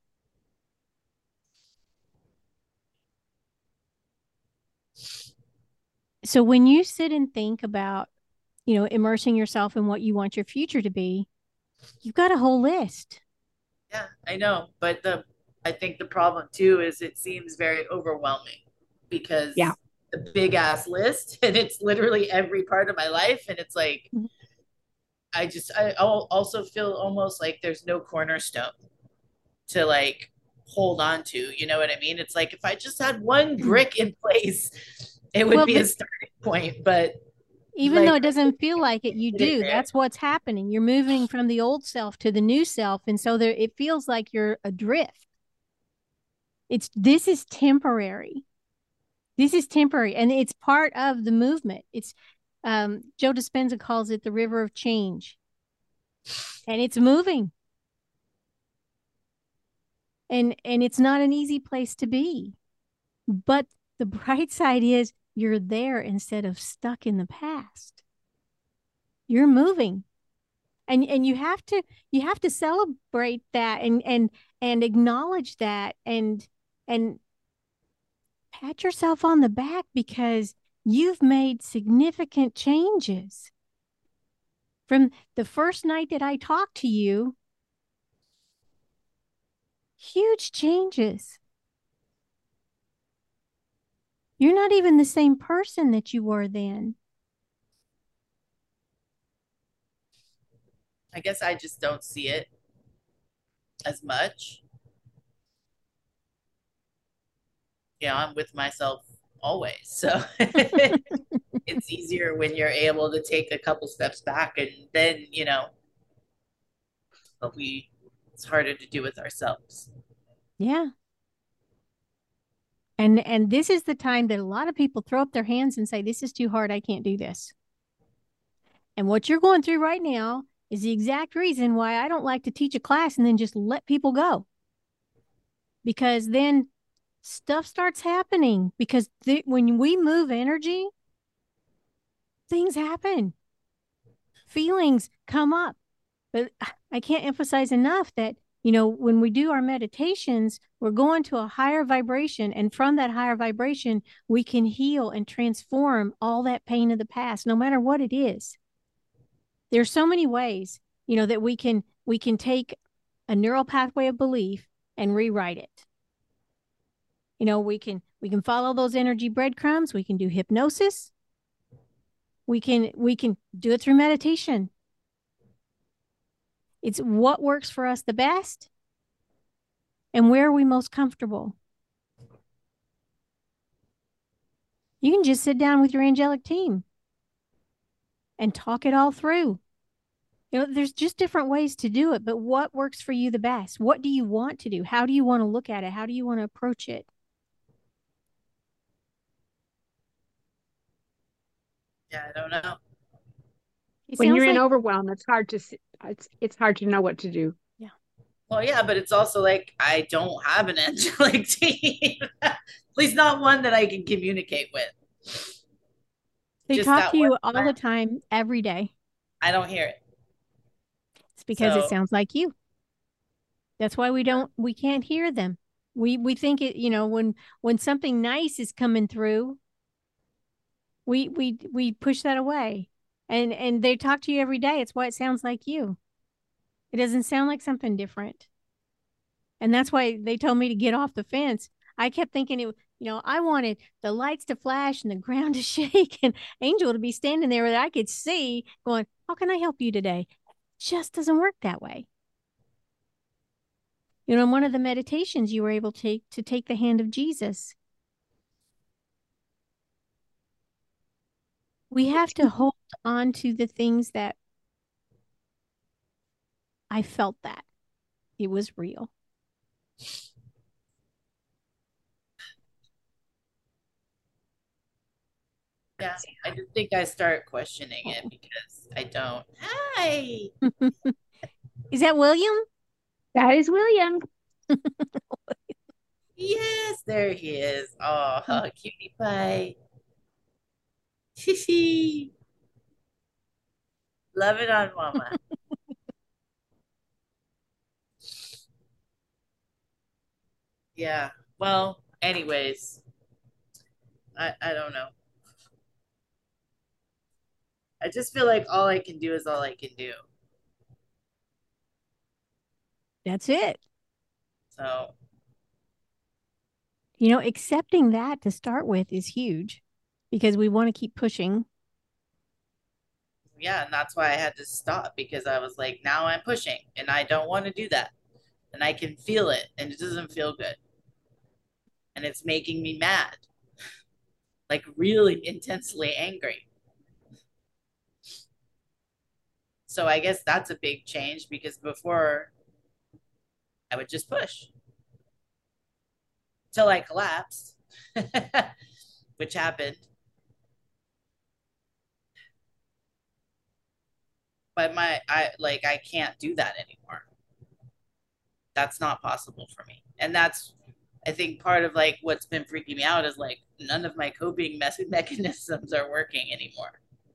So when you sit and think about, you know, immersing yourself in what you want your future to be, you've got a whole list. Yeah, I know, but the I think the problem too is it seems very overwhelming because Yeah. the big ass list and it's literally every part of my life and it's like Mhm. I just I also feel almost like there's no cornerstone to like hold on to, you know what I mean? It's like if I just had one brick in place, it would Well, be a but starting point, but even though like it doesn't feel like it, you get it do. there. That's what's happening. You're moving from the old self to the new self. And so there it feels like you're adrift. It's this is temporary. This is temporary. And it's part of the movement. It's um, Joe Dispenza calls it the river of change. And it's moving. And and it's not an easy place to be. But the bright side is you're there instead of stuck in the past. You're moving. And and you have to you have to celebrate that and and and acknowledge that and and pat yourself on the back because you've made significant changes. From the first night that I talked to you, huge changes. You're not even the same person that you were then. I guess I just don't see it as much. You know, I'm with myself always. So it's easier when you're able to take a couple steps back and then, you know, but we it's harder to do with ourselves. Yeah. And and this is the time that a lot of people throw up their hands and say, this is too hard. I can't do this. And what you're going through right now is the exact reason why I don't like to teach a class and then just let people go. Because then stuff starts happening. Because th- when we move energy, things happen, feelings come up. But I can't emphasize enough that, you know, when we do our meditations, we're going to a higher vibration. And from that higher vibration, we can heal and transform all that pain of the past, no matter what it is. There's so many ways, you know, that we can we can take a neural pathway of belief and rewrite it. You know, we can we can follow those energy breadcrumbs. We can do hypnosis. We can we can do it through meditation. It's what works for us the best and where are we most comfortable. You can just sit down with your angelic team and talk it all through. You know, there's just different ways to do it, but what works for you the best? What do you want to do? How do you want to look at it? How do you want to approach it? Yeah, I don't know. It When sounds you're in like, overwhelm, it's hard to s- it's it's hard to know what to do. yeah, Well, yeah, but it's also like I don't have an angelic team. At least not one that I can communicate with. they Just talk that to one you all the time, time, every day. I don't hear it. It's because it So sounds like you. That's why we don't, we can't hear them. We we think it, you know, when when something nice is coming through, we we we push that away. And and they talk to you every day. It's why it sounds like you. It doesn't sound like something different. And that's why they told me to get off the fence. I kept thinking it, you know, I wanted the lights to flash and the ground to shake and Angel to be standing there that I could see going, how can I help you today? It just doesn't work that way. You know, in one of the meditations, you were able to, to take the hand of Jesus. We have to hold on to the things that I felt that it was real. yeah, I just think I start questioning it because I don't. Hi. Is that William? That is William. Yes, there he is. Oh, cutie pie. Shishi. Love it on mama. Yeah. Well, anyways, I, I don't know. I just feel like all I can do is all I can do. That's it. So, You know, accepting that to start with is huge because we want to keep pushing. yeah, and that's why I had to stop because I was like, now I'm pushing and I don't want to do that. And I can feel it and it doesn't feel good. And it's making me mad, like really intensely angry. So I guess that's a big change because before I would just push till I collapsed, which happened. But my I like I can't do that anymore. That's not possible for me. And that's I think part of like what's been freaking me out is like none of my coping me- mechanisms are working anymore.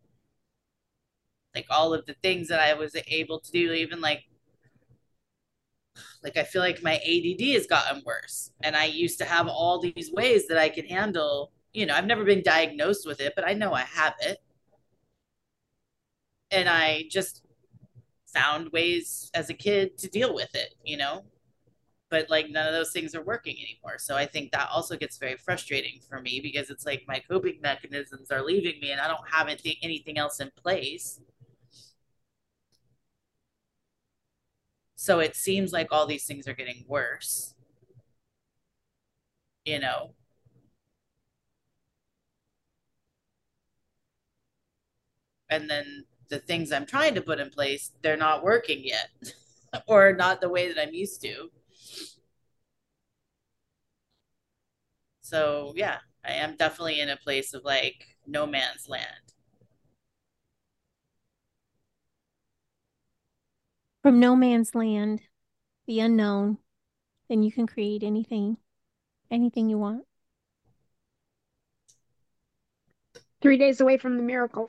Like all of the things that I was able to do, even like like I feel like my A D D has gotten worse. And I used to have all these ways that I could handle, you know, I've never been diagnosed with it, but I know I have it. And I just found ways as a kid to deal with it, you know? But like none of those things are working anymore. So I think that also gets very frustrating for me because it's like my coping mechanisms are leaving me and I don't have anything, anything else in place. So it seems like all these things are getting worse, you know? And then the things I'm trying to put in place, they're not working yet or not the way that I'm used to. So yeah, I am definitely in a place of like no man's land. From no man's land, the unknown, then you can create anything, anything you want. Three days away from the miracle.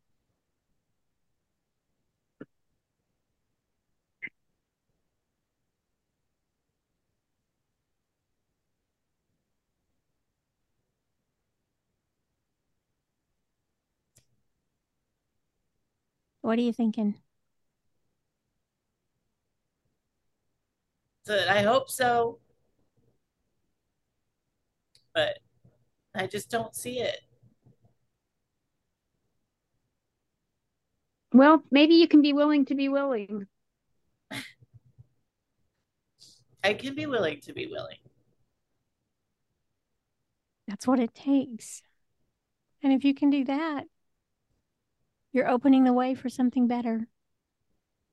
What are you thinking? So I hope so, but I just don't see it. Well, maybe you can be willing to be willing. I can be willing to be willing. That's what it takes. And if you can do that, you're opening the way for something better.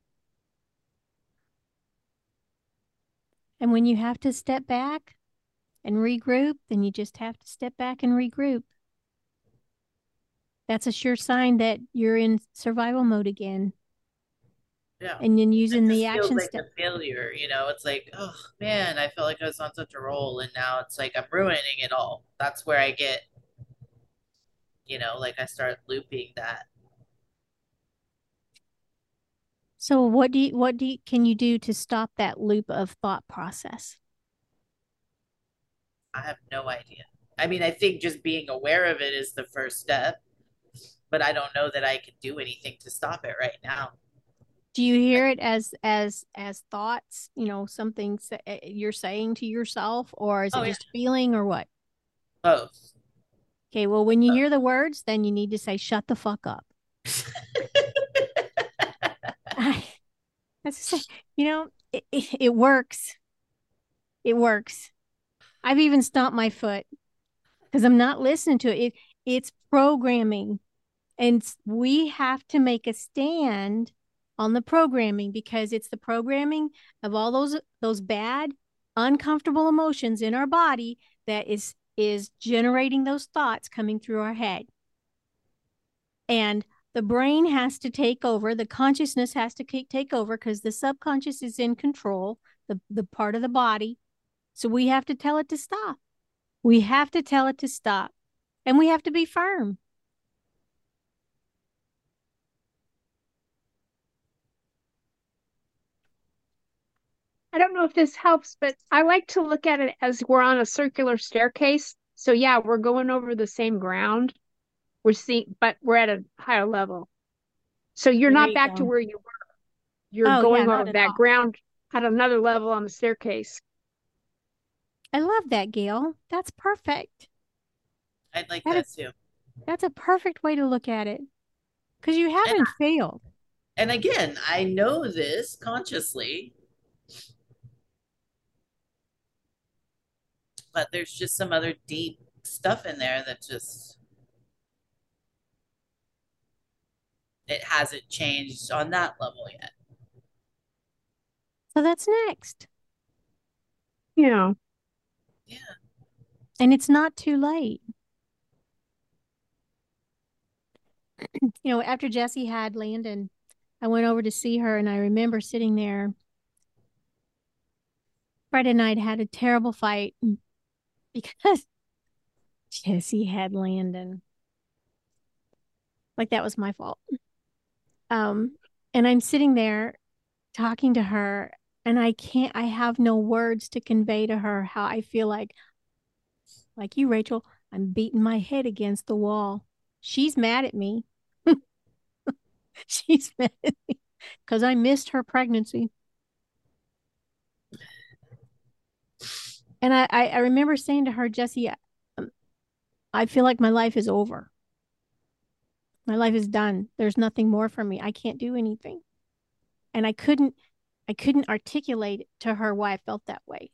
And when you have to step back and regroup, then you just have to step back and regroup. That's a sure sign that you're in survival mode again. Yeah. And then using It the just feels action like step. a failure, you know. It's like, oh man, I felt like I was on such a roll, and now it's like I'm ruining it all. That's where I get, you know, like I start looping that. So what do you, what do you, can you do to stop that loop of thought process? I have no idea. I mean, I think just being aware of it is the first step, but I don't know that I can do anything to stop it right now. Do you hear it as as as thoughts, you know, something sa- eh, you're saying to yourself, or is it Oh yeah, just feeling, or what? both. Okay, well, when you hear the words, then you need to say, shut the fuck up. I, that's say, you know, it, it, it works. It works. I've even stomped my foot because I'm not listening to it. it. It's programming. And we have to make a stand on the programming because it's the programming of all those those bad, uncomfortable emotions in our body that is is generating those thoughts coming through our head. And the brain has to take over, the consciousness has to take over because the subconscious is in control, the, the part of the body. So we have to tell it to stop. We have to tell it to stop. And we have to be firm. I don't know if this helps, but I like to look at it as we're on a circular staircase. So yeah, we're going over the same ground. We're seeing, but we're at a higher level. So you're There not you back to go. where you were. You're Oh, yeah, going not over at that all. ground at another level on the staircase. I love that, Gail. That's perfect. I'd like That that is too. that's a perfect way to look at it because you And haven't failed. and again, I know this consciously, but there's just some other deep stuff in there that just it hasn't changed on that level yet. So that's next. Yeah. Yeah. And it's not too late. You know, after Jesse had Landon, I went over to see her and I remember sitting there. Friday night had a terrible fight because Jesse had Landon. Like that was my fault. Um, and I'm sitting there talking to her and I can't I have no words to convey to her how I feel like like you, Rachel, I'm beating my head against the wall. She's mad at me. She's mad at me because I missed her pregnancy. And I, I, I remember saying to her, Jesse, um, I feel like my life is over. My life is done. There's nothing more for me. I can't do anything. And I couldn't, I couldn't articulate to her why I felt that way.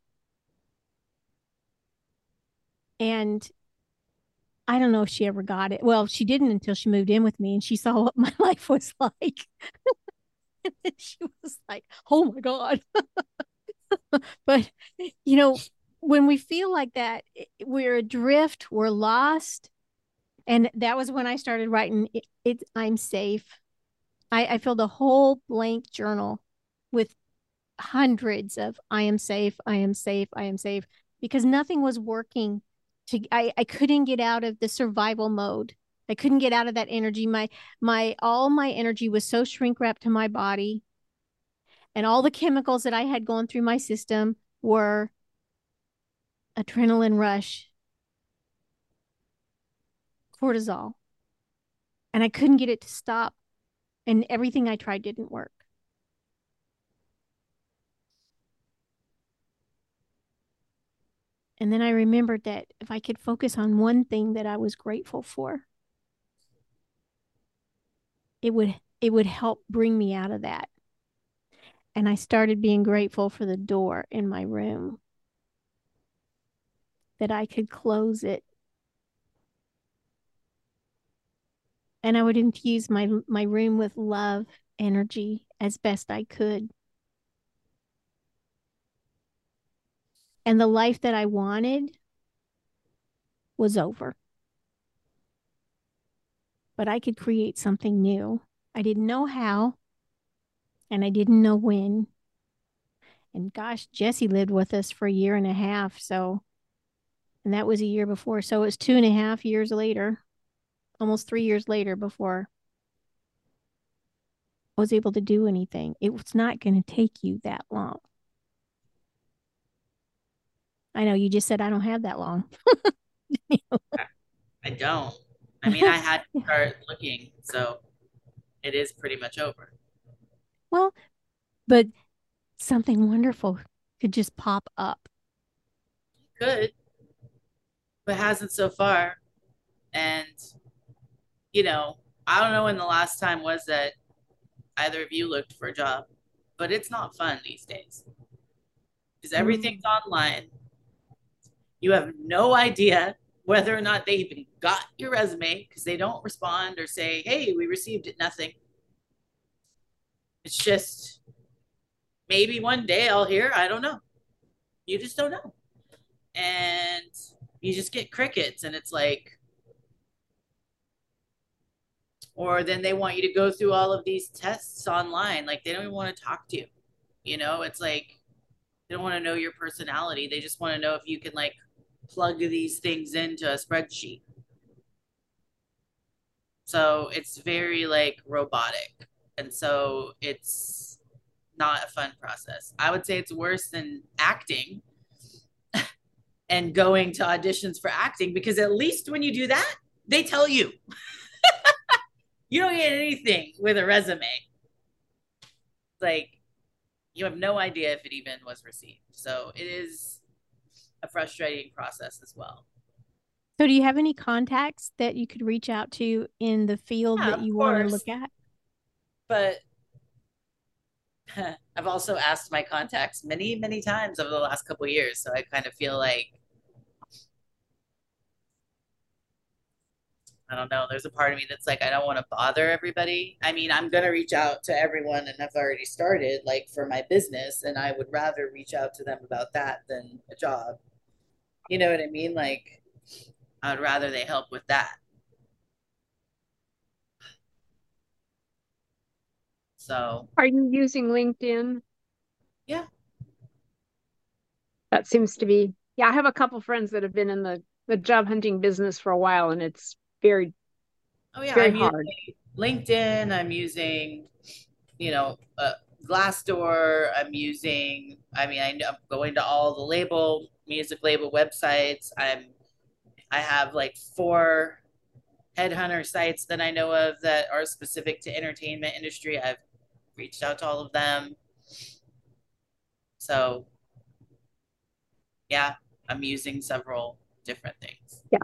And I don't know if she ever got it. Well, she didn't until she moved in with me and she saw what my life was like. And she was like, oh my God. But, you know, when we feel like that, we're adrift, we're lost. And that was when I started writing it, it I'm safe. I, I filled a whole blank journal with hundreds of I am safe, I am safe, I am safe, because nothing was working to I, I couldn't get out of the survival mode. I couldn't get out of that energy. My my all my energy was so shrink wrapped to my body. And all the chemicals that I had gone through my system were adrenaline rush, cortisol. And I couldn't get it to stop. And everything I tried didn't work. And then I remembered that if I could focus on one thing that I was grateful for, it would it would help bring me out of that. And I started being grateful for the door in my room, that I could close it. And I would infuse my my room with love energy as best I could. and the life that I wanted was over. But I could create something new. I didn't know how, and I didn't know when. And gosh, Jesse lived with us for a year and a half. So, and that was a year before. So it's two and a half years later, almost three years later before I was able to do anything. It was not going to take you that long. I know you just said I don't have that long. I don't. I mean, I had to start looking, so it is pretty much over. Well, but something wonderful could just pop up. Good, but hasn't so far. And, you know, I don't know when the last time was that either of you looked for a job, but it's not fun these days because everything's mm. online. You have no idea whether or not they even got your resume because they don't respond or say, hey, we received it, nothing. It's just maybe one day I'll hear, I don't know. You just don't know. And you just get crickets and it's like, or then they want you to go through all of these tests online. Like they don't even want to talk to you. You know, it's like they don't want to know your personality. They just want to know if you can like plug these things into a spreadsheet. So it's very like robotic. And so it's not a fun process. I would say it's worse than acting and going to auditions for acting because at least when you do that, they tell you. You don't get anything with a resume. Like, you have no idea if it even was received. So it is a frustrating process as well. So do you have any contacts that you could reach out to in the field yeah, that you want to look at? But I've also asked my contacts many, many times over the last couple of years. So I kind of feel like, I don't know. There's a part of me that's like, I don't want to bother everybody. I mean, I'm going to reach out to everyone and I've already started like for my business. And I would rather reach out to them about that than a job. You know what I mean? Like, I would rather they help with that. So. Are you using LinkedIn? Yeah. That seems to be, yeah, I have a couple friends that have been in the, the job hunting business for a while and it's very, oh yeah, very I'm hard. using LinkedIn, I'm using, you know, uh, Glassdoor, I'm using, I mean, I, I'm going to all the label, music label websites. I'm, I have like four headhunter sites that I know of that are specific to entertainment industry. I've reached out to all of them. So yeah, I'm using several different things. Yeah.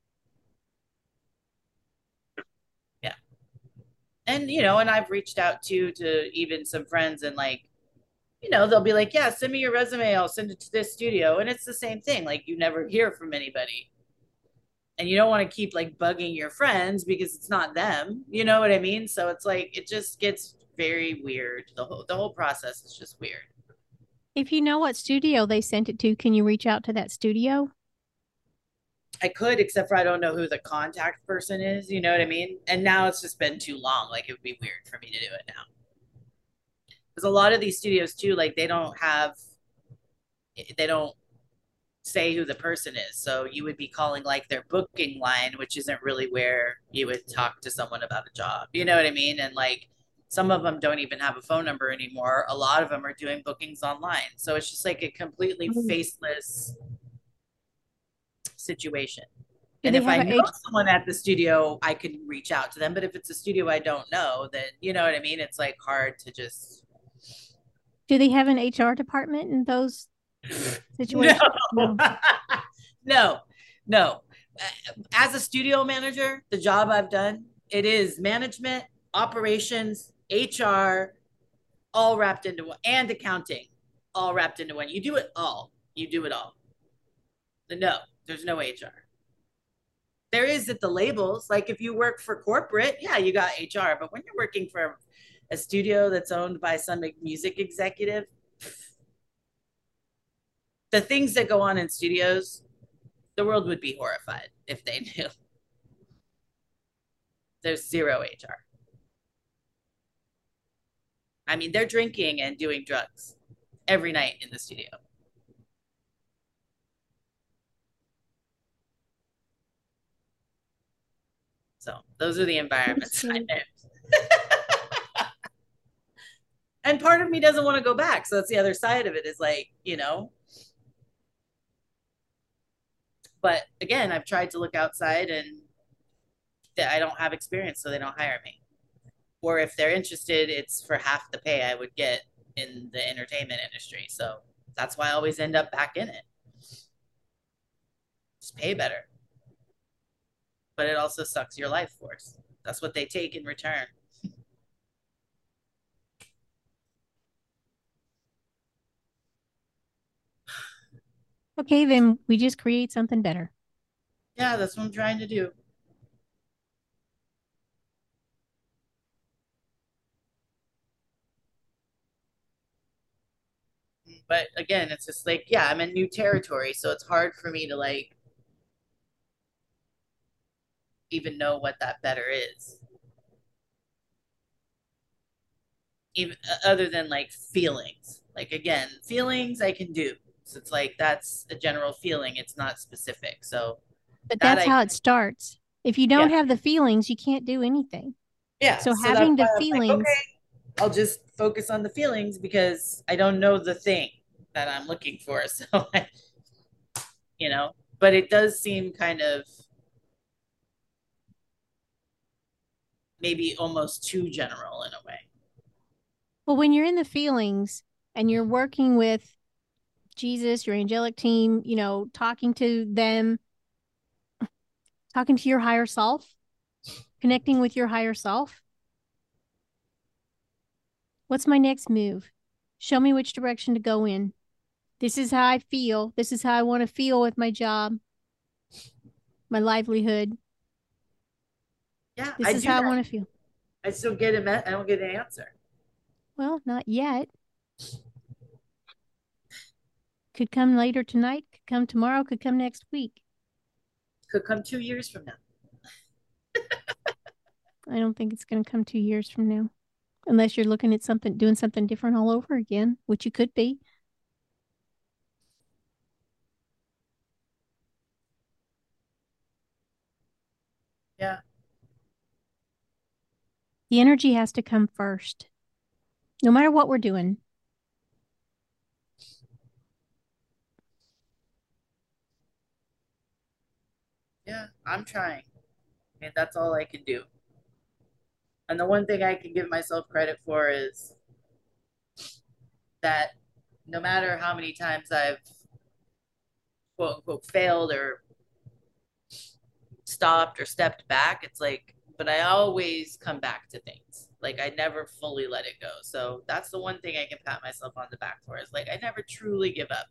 Yeah. And, you know, and I've reached out to, to even some friends and like, you know, they'll be like, yeah, send me your resume. I'll send it to this studio. And it's the same thing. Like you never hear from anybody. And you don't want to keep like bugging your friends because it's not them. You know what I mean? So it's like, it just gets very weird. The whole, the whole process is just weird. If you know what studio they sent it to, can you reach out to that studio? I could, except for I don't know who the contact person is. You know what I mean? And now it's just been too long. Like it would be weird for me to do it now. Because a lot of these studios too, like they don't have, they don't say who the person is. So you would be calling like their booking line, which isn't really where you would talk to someone about a job. You know what I mean? And like some of them don't even have a phone number anymore. A lot of them are doing bookings online. So it's just like a completely faceless situation. Do and if I know H- someone at the studio, I can reach out to them. But if it's a studio I don't know, then you know what I mean? It's like hard to just. Do they have an H R department in those situations? No. No. no, no. As a studio manager, the job I've done, it is management, operations, H R, all wrapped into one, and accounting, all wrapped into one. You do it all. You do it all. No, there's no H R. There is at the labels. Like if you work for corporate, yeah, you got H R. But when you're working for a studio that's owned by some music executive, the things that go on in studios, the world would be horrified if they knew. There's zero H R. I mean, they're drinking and doing drugs every night in the studio. So those are the environments I know. And part of me doesn't want to go back. So that's the other side of it is like, you know. But again, I've tried to look outside and that I don't have experience, so they don't hire me. Or if they're interested, it's for half the pay I would get in the entertainment industry. So that's why I always end up back in it. Just pay better. But it also sucks your life force. That's what they take in return. Okay, then we just create something better. Yeah, that's what I'm trying to do. But again, it's just like, yeah, I'm in new territory, so it's hard for me to like even know what that better is. Even other than like feelings. Like again, feelings I can do. So it's like that's a general feeling, it's not specific. So But that that's I how it starts. If you don't yeah. have the feelings, you can't do anything. Yeah. So, So having that's the why I'm like, feelings, okay, I'll just focus on the feelings because I don't know the thing that I'm looking for. So I, you know, but it does seem kind of maybe almost too general in a way. well, when you're in the feelings and you're working with Jesus, your angelic team, you know, talking to them, talking to your higher self, connecting with your higher self. What's my next move? Show me which direction to go in. This is how I feel. This is how I want to feel with my job, my livelihood. Yeah, This I is do how I that. want to feel. I still get a me- I don't get an answer. Well, not yet. Could come later tonight, could come tomorrow, could come next week. Could come two years from now. I don't think it's going to come two years from now, unless you're looking at something, doing something different all over again, which you could be. Yeah. The energy has to come first, no matter what we're doing. Yeah, I'm trying. I mean, that's all I can do. And the one thing I can give myself credit for is that no matter how many times I've quote unquote failed or stopped or stepped back, it's like, but I always come back to things. Like I never fully let it go. So that's the one thing I can pat myself on the back for is like I never truly give up.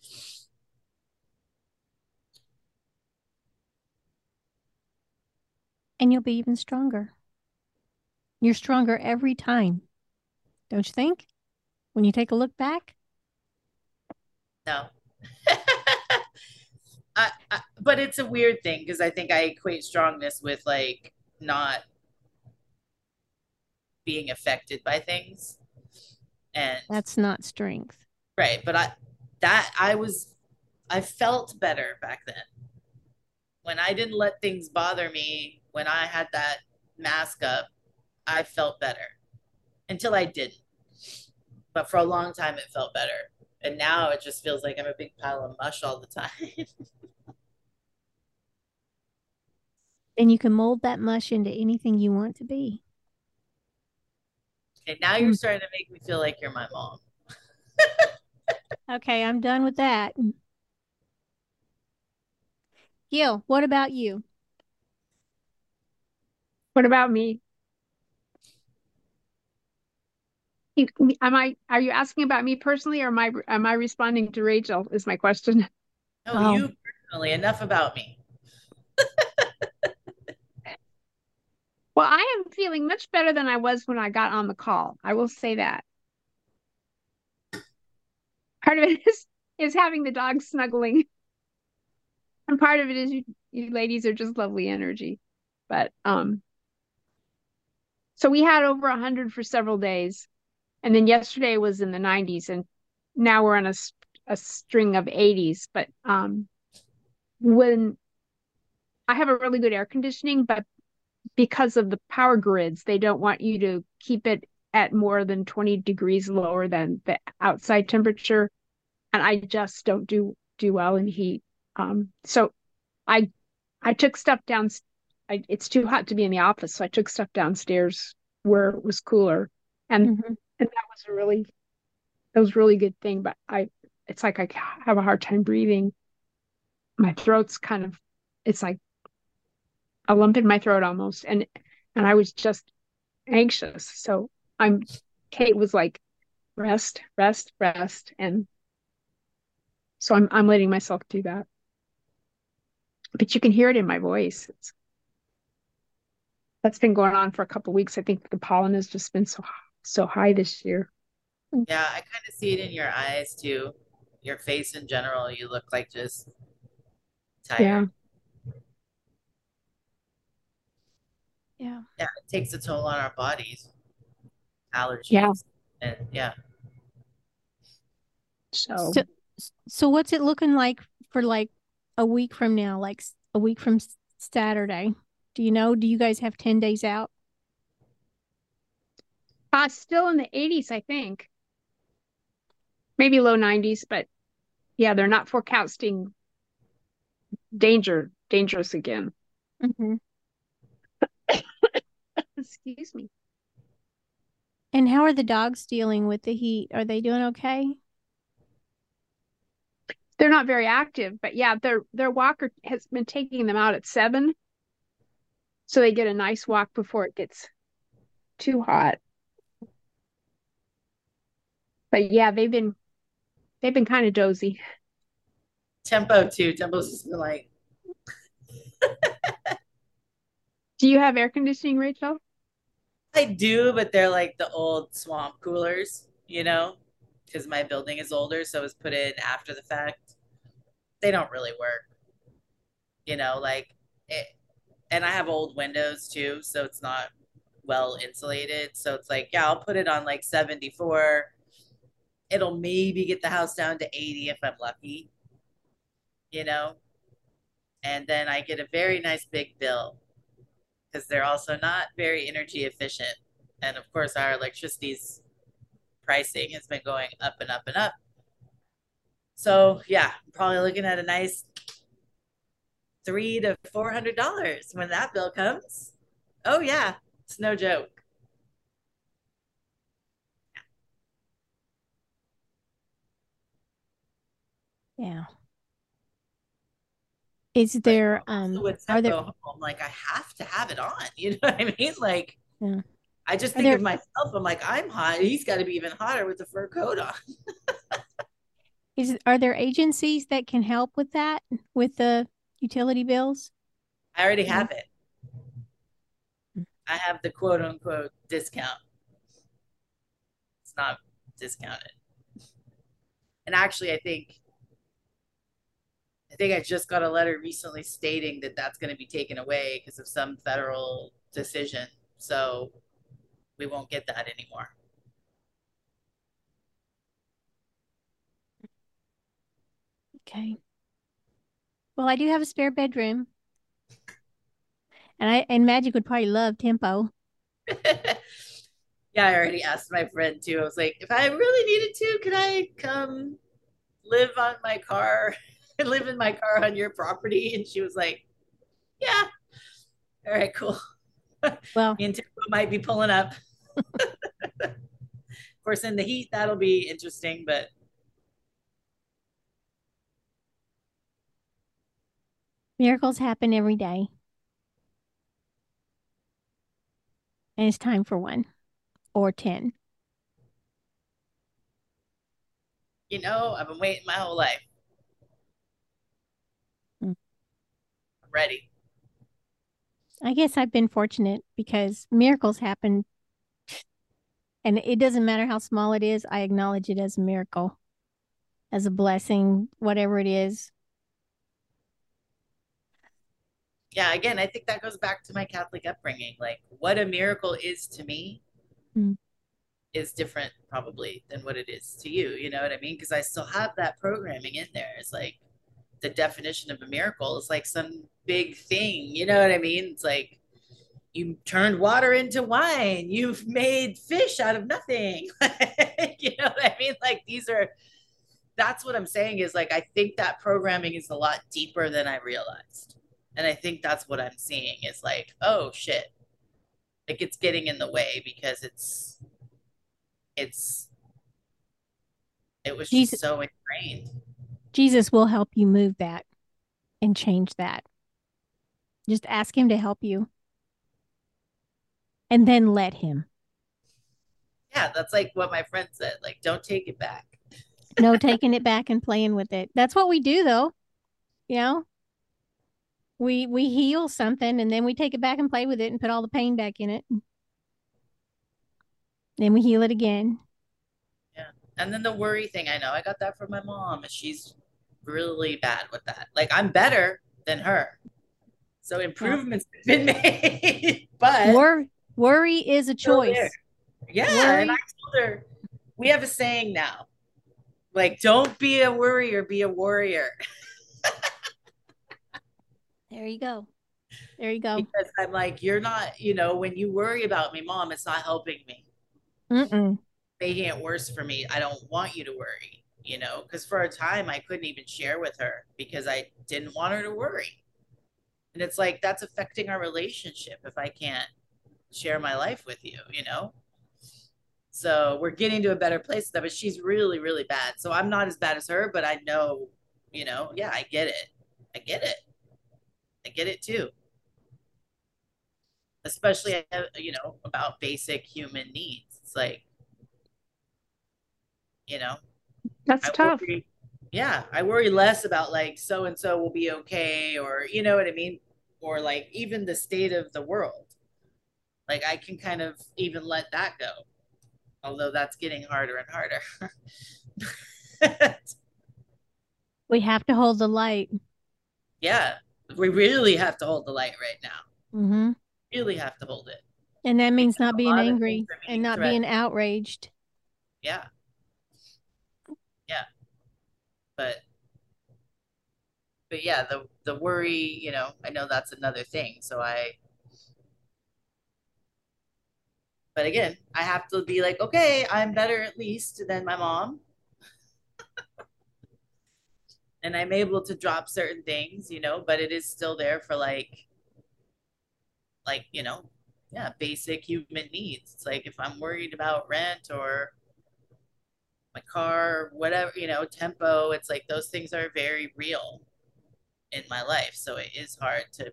And you'll be even stronger. You're stronger every time, don't you think? When you take a look back? No. I, I, but it's a weird thing because I think I equate strongness with like not being affected by things. And That's not strength. right, but I that I was I felt better back then. When I didn't let things bother me, when I had that mask up, I felt better until I didn't. But for a long time, it felt better. And now it just feels like I'm a big pile of mush all the time. And you can mold that mush into anything you want to be. And now you're starting to make me feel like you're my mom. Okay, I'm done with that. Gil, what about you? What about me? You, am I, are you asking about me personally or am I, am I responding to Rachel is my question. No, Oh. you personally, enough about me. Well, I am feeling much better than I was when I got on the call. I will say that. Part of it is is having the dog snuggling. And part of it is you, you ladies are just lovely energy. But um, so we had over a hundred for several days. And then yesterday was in the nineties, and now we're on a, a string of eighties. But um, when I have a really good air conditioning, but because of the power grids, they don't want you to keep it at more than twenty degrees lower than the outside temperature. And I just don't do do well in heat. Um, so I I took stuff down. I, it's too hot to be in the office, so I took stuff downstairs where it was cooler, and Mm-hmm. and that was a really that was a really good thing. But I, it's like I have a hard time breathing. My throat's kind of, it's like a lump in my throat almost, and and I was just anxious. So I'm. Kate was like, rest, rest, rest, and so I'm I'm letting myself do that. But you can hear it in my voice. It's, that's been going on for a couple of weeks. I think the pollen has just been so so high this year. Yeah, I kind of see it in your eyes too. Your face in general, you look like just Yeah. tired. Yeah. Yeah, it takes a toll on our bodies, Yeah. allergies, and yeah. So So, so what's it looking like for like a week from now, like s- a week from s- Saturday? Do you know? Do you guys have ten days out? uh still in the eighties, I think. Maybe low nineties, but yeah, they're not forecasting danger dangerous again. Mm-hmm. Excuse me. And how are the dogs dealing with the heat? Are they doing okay? They're not very active, but yeah, their their walker has been taking them out at seven, so they get a nice walk before it gets too hot. But yeah, they've been they've been kind of dozy. Tempo too. Tempo's just been like, Do you have air conditioning, Rachel? I do, but they're like the old swamp coolers, you know, because my building is older, so it was put in after the fact. They don't really work, you know, like it. And I have old windows too, so it's not well insulated. So it's like, yeah, I'll put it on like seventy-four. It'll maybe get the house down to eighty if I'm lucky, you know, and then I get a very nice big bill because they're also not very energy efficient. And of course, our electricity's pricing has been going up and up and up. So yeah, I'm probably looking at a nice three to four hundred dollars when that bill comes. Oh yeah, it's no joke. Yeah. Is But there also um with are there Tempo Home, like I have to have it on. You know what I mean? Like yeah. I just Are think there of myself. I'm like, I'm hot. He's got to be even hotter with the fur coat on. is are there agencies that can help with that with the utility bills? I already No. have it. I have the quote unquote discount. It's not discounted. And actually, I think I think I just got a letter recently stating that that's going to be taken away because of some federal decision. So we won't get that anymore. Okay. Well, I do have a spare bedroom, and I and Magic would probably love Tempo. Yeah, I already asked my friend too. I was like, if I really needed to, could I come live on my car and live in my car on your property? And she was like, yeah, all right, cool. Well, Me and Tempo might be pulling up. Of course, in the heat, that'll be interesting, but miracles happen every day, and it's time for one or ten. you know, I've been waiting my whole life. Mm. I'm ready. I guess I've been fortunate because miracles happen, and it doesn't matter how small it is. I acknowledge it as a miracle. as a blessing, whatever it is. Yeah, again, I think that goes back to my Catholic upbringing. Like, what a miracle is to me mm. is different probably than what it is to you. You know what I mean? Because I still have that programming in there. It's like the definition of a miracle is like some big thing. You know what I mean? It's like you turned water into wine. You've made fish out of nothing. You know what I mean? Like, these are, that's what I'm saying is like, I think that programming is a lot deeper than I realized. And I think that's what I'm seeing is like, oh shit, like it's getting in the way because it's, it's, it was just Jesus, so ingrained. Jesus will help you move that and change that. Just ask him to help you. And then let him. Yeah, that's like what my friend said. Like, don't take it back. No taking it back and playing with it. That's what we do though. You know? We we heal something and then we take it back and play with it and put all the pain back in it. Then we heal it again. Yeah. And then the worry thing, I know I got that from my mom. She's really bad with that. Like, I'm better than her. So improvements yeah. have been made. But Wor- worry is a choice. Yeah. Worry. And I told her, we have a saying now. Like, don't be a worrier, be a warrior. There you go. There you go. Because I'm like, you're not, you know, when you worry about me, Mom, it's not helping me. Mm-mm. Making it worse for me. I don't want you to worry, you know, because for a time I couldn't even share with her because I didn't want her to worry. And it's like, that's affecting our relationship if I can't share my life with you, you know? So we're getting to a better place, but she's really, really bad. So I'm not as bad as her, but I know, you know, yeah, I get it. I get it. I get it too. Especially, you know, about basic human needs. It's like, you know, that's I tough. Worry, yeah, I worry less about like so and so will be okay, or you know what I mean, or like even the state of the world. Like I can kind of even let that go, although that's getting harder and harder. We have to hold the light. Yeah, we really have to hold the light right now. Mm-hmm. Really have to hold it. And that means because not being angry and not threatened. Being outraged. Yeah. Yeah. But but yeah, the the worry, you know, I know that's another thing. So I but again, I have to be like, okay, I'm better at least than my mom. And I'm able to drop certain things, you know, but it is still there for like like, you know, yeah, basic human needs. It's like if I'm worried about rent or my car, whatever, you know, tempo, it's like those things are very real in my life. So it is hard to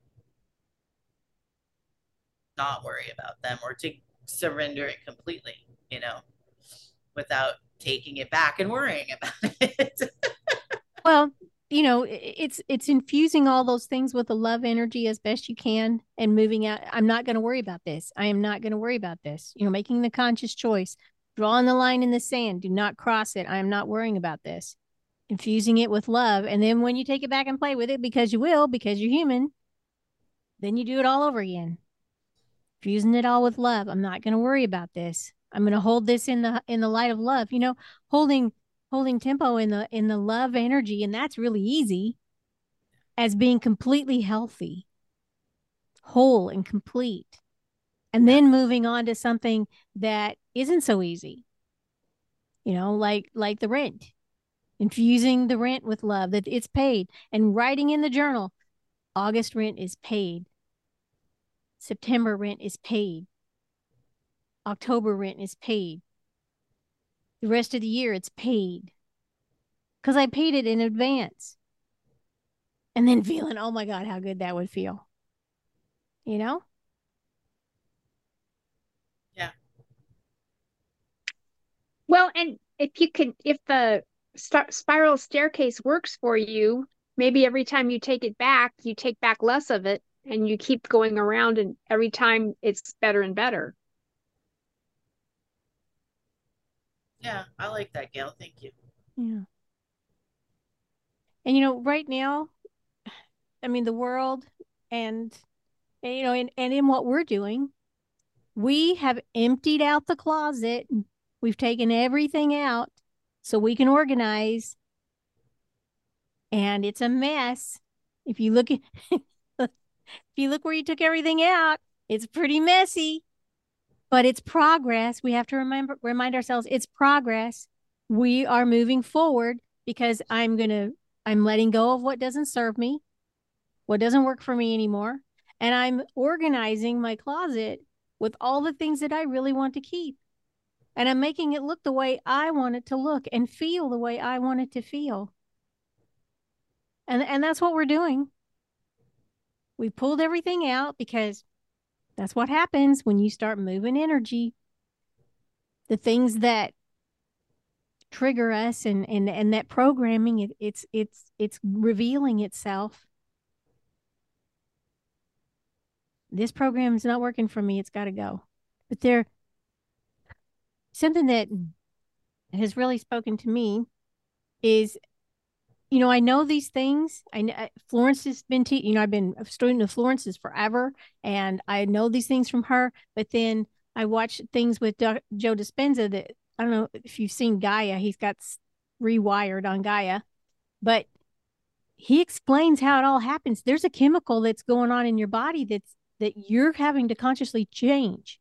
not worry about them or to surrender it completely, you know, without taking it back and worrying about it. Well, you know, it's it's infusing all those things with the love energy as best you can and moving out. I'm not going to worry about this. I am not going to worry about this. You know, making the conscious choice, drawing the line in the sand. Do not cross it. I am not worrying about this. Infusing it with love. And then when you take it back and play with it, because you will, because you're human, then you do it all over again. Fusing it all with love. I'm not going to worry about this. I'm going to hold this in the in the light of love. You know, holding holding tempo in the in the love energy, and that's really easy as being completely healthy, whole and complete. And then moving on to something that isn't so easy. You know, like like the rent. Infusing the rent with love, that it's paid, and writing in the journal, August rent is paid. September rent is paid. October rent is paid. The rest of the year it's paid because I paid it in advance. And then feeling, oh my God, how good that would feel. You know? Yeah. Well, and if you could, if the st- spiral staircase works for you, maybe every time you take it back, you take back less of it and you keep going around, and every time it's better and better. Yeah, I like that, Gail. Thank you. Yeah. And, you know, right now, I mean, the world and, and you know, and, and in what we're doing, we have emptied out the closet. We've taken everything out so we can organize. And it's a mess. If you look at, if you look where you took everything out, it's pretty messy, but it's progress. We have to remember, remind ourselves it's progress. We are moving forward because I'm going to, I'm letting go of what doesn't serve me, what doesn't work for me anymore. And I'm organizing my closet with all the things that I really want to keep. And I'm making it look the way I want it to look and feel the way I want it to feel. And, and that's what we're doing. We pulled everything out because that's what happens when you start moving energy. The things that trigger us and and and that programming, it, it's it's it's revealing itself. This program is not working for me. It's got to go. But there, something that has really spoken to me is, you know, I know these things. I know Florence has been, te- you know, I've been a student of Florence's forever, and I know these things from her. But then I watch things with Do- Joe Dispenza that I don't know if you've seen Gaia. He's got rewired on Gaia, but he explains how it all happens. There's a chemical that's going on in your body that's that you're having to consciously change,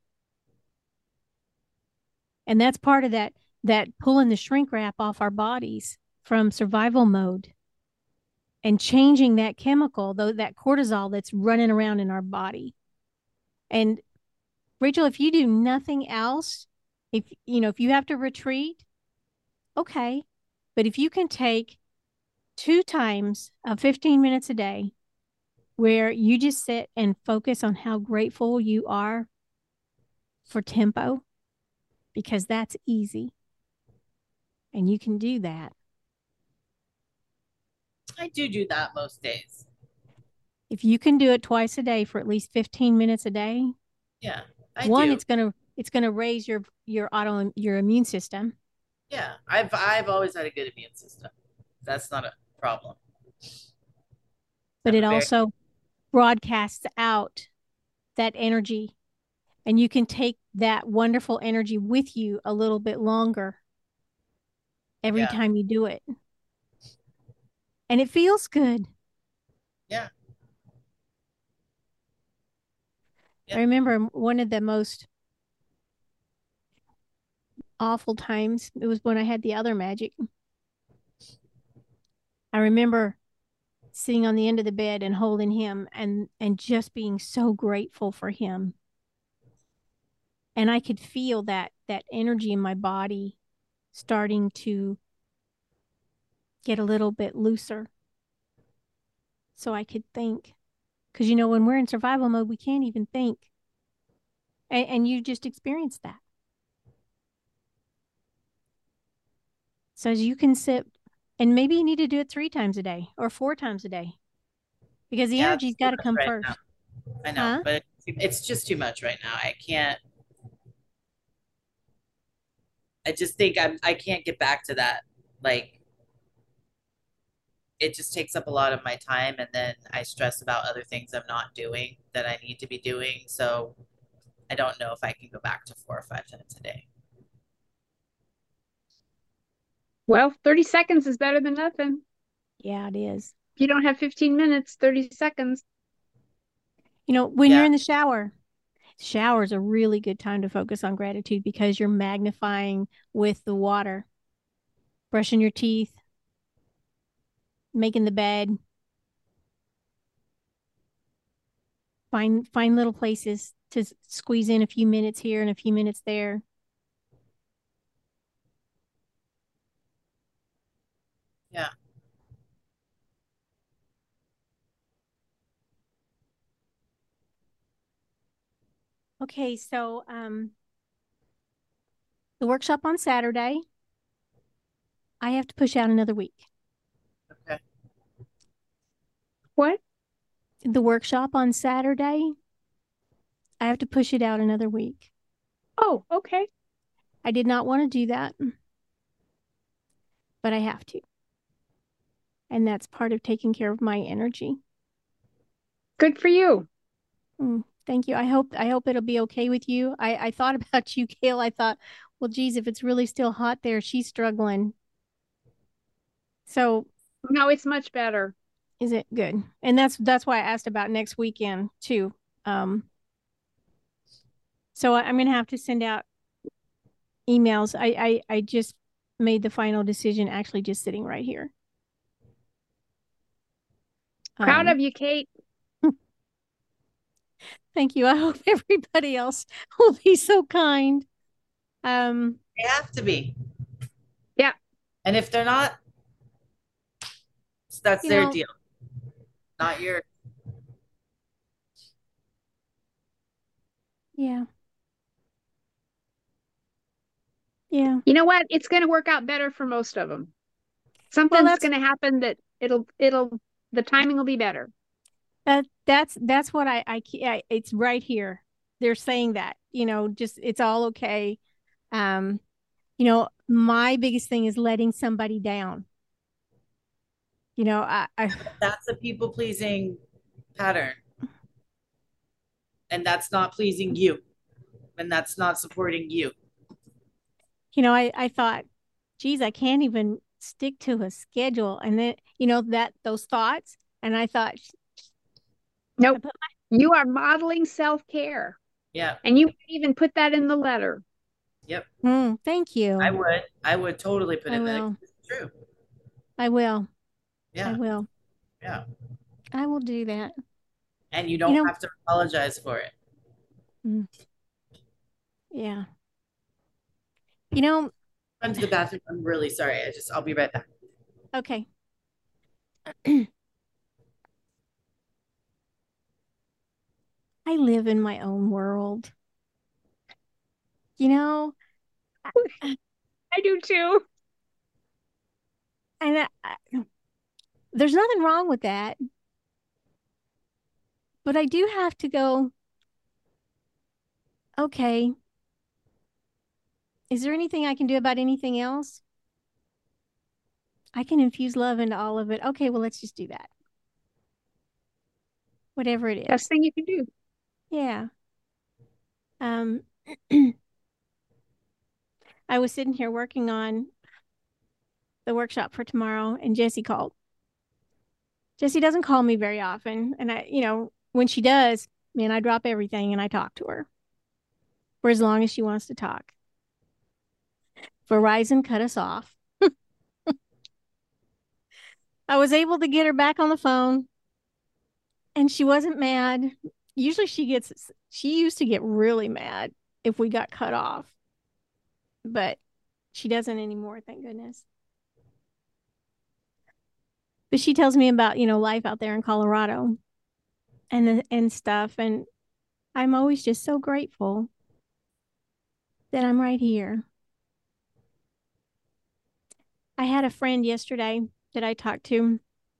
and that's part of that that pulling the shrink wrap off our bodies from survival mode and changing that chemical, though, that cortisol that's running around in our body. And Rachel, if you do nothing else, if you know, if you have to retreat, okay. But if you can take two times of fifteen minutes a day where you just sit and focus on how grateful you are for tempo, because that's easy. And you can do that. I do do that most days. If you can do it twice a day for at least fifteen minutes a day, yeah, I one, do. it's gonna it's gonna raise your your auto your immune system. Yeah, I've I've always had a good immune system. That's not a problem. But I'm it a very also broadcasts out that energy, and you can take that wonderful energy with you a little bit longer every yeah time you do it. And it feels good. yeah. I remember one of the most awful times, it was when I had the other magic. I remember sitting on the end of the bed and holding him and and just being so grateful for him. And I could feel that that energy in my body starting to get a little bit looser so I could think. Because, you know, when we're in survival mode, we can't even think. And, and you just experienced that. So as you can sit, and maybe you need to do it three times a day or four times a day, because the yeah, energy's got to come right first. Now. I know, Huh? but it's just too much right now. I can't. I just think I'm. I can't get back to that. Like, it just takes up a lot of my time, and then I stress about other things I'm not doing that I need to be doing. So I don't know if I can go back to four or five minutes a day. Well, thirty seconds is better than nothing. Yeah, it is. If you don't have fifteen minutes, thirty seconds. You know, when Yeah. you're in the shower, shower is a really good time to focus on gratitude because you're magnifying with the water, brushing your teeth, making the bed. Find find little places to squeeze in a few minutes here and a few minutes there. Yeah. Okay, so um the workshop on Saturday, I have to push out another week. Okay. What? The workshop on Saturday, I have to push it out another week. Oh, okay. I did not want to do that, but I have to. And that's part of taking care of my energy. Good for you. Mm, thank you. I hope I hope it'll be okay with you. I, I thought about you, Gail. I thought, well, geez, if it's really still hot there, she's struggling. So No, it's much better. is it good? And that's that's why I asked about next weekend too. Um, so I, I'm gonna have to send out emails. I, I I just made the final decision actually just sitting right here. Proud Um, of you, Kate. Thank you. I hope everybody else will be so kind. Um, They have to be. Yeah. And if they're not, that's you their know, deal, not yours. yeah. Yeah. You know what? It's going to work out better for most of them. Something's Well, that's going to happen that it'll it'll the timing will be better. that that's that's what I, I I it's right here. They're saying that, you know, just it's all okay. Um, you know, my biggest thing is letting somebody down. You know, I, I That's a people pleasing pattern. And that's not pleasing you. And that's not supporting you. you know, I I thought, geez, I can't even stick to a schedule. And then, you know, that those thoughts. And I thought, Nope. I put You are modeling self-care. Yeah. And you even put that in the letter. Yep. my, mm, thank you. I would. I would totally put I in will. that. It's true. I will. Yeah. I will. Yeah. I will do that. And you don't You know, have to apologize for it. mm, yeah. You know, Run to the bathroom. I'm really sorry. I just I'll be right back. okay. I live in my own world. You know, I- I do too. and I, I, there's nothing wrong with that. But I do have to go, okay, is there anything I can do about anything else? I can infuse love into all of it. Okay, well, let's just do that. Whatever it is. Best thing you can do. Yeah. Um, I was sitting here working on the workshop for tomorrow, and Jessie called. Jessie doesn't call me very often. And I, you know, when she does, man, I drop everything and I talk to her for as long as she wants to talk. Verizon cut us off. I was able to get her back on the phone and she wasn't mad. Usually she gets, she used to get really mad if we got cut off, but she doesn't anymore, thank goodness. But she tells me about, you know, life out there in Colorado and and stuff. And I'm always just so grateful that I'm right here. I had a friend yesterday that I talked to.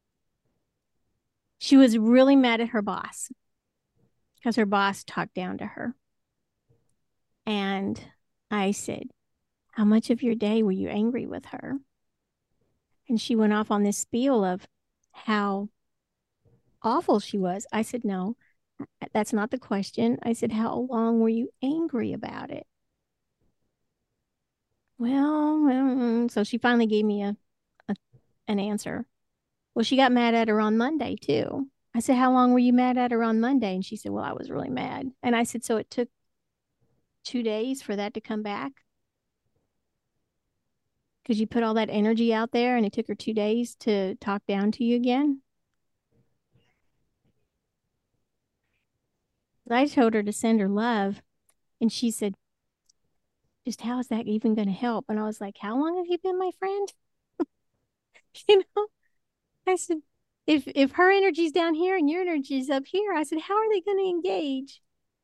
She was really mad at her boss because her boss talked down to her. And I said, how much of your day were you angry with her? And she went off on this spiel of how awful she was. I said, no, that's not the question. I said, how long were you angry about it? Well, um, so she finally gave me a, a an answer. Well, she got mad at her on Monday too. I said, how long were you mad at her on Monday? And she said, well, I was really mad. And I said, so it took two days for that to come back? Because you put all that energy out there and it took her two days to talk down to you again? I told her to send her love. And she said, just how is that even going to help? And I was like, how long have you been my friend? you know, I said, if if her energy's down here and your energy's up here, I said, how are they going to engage?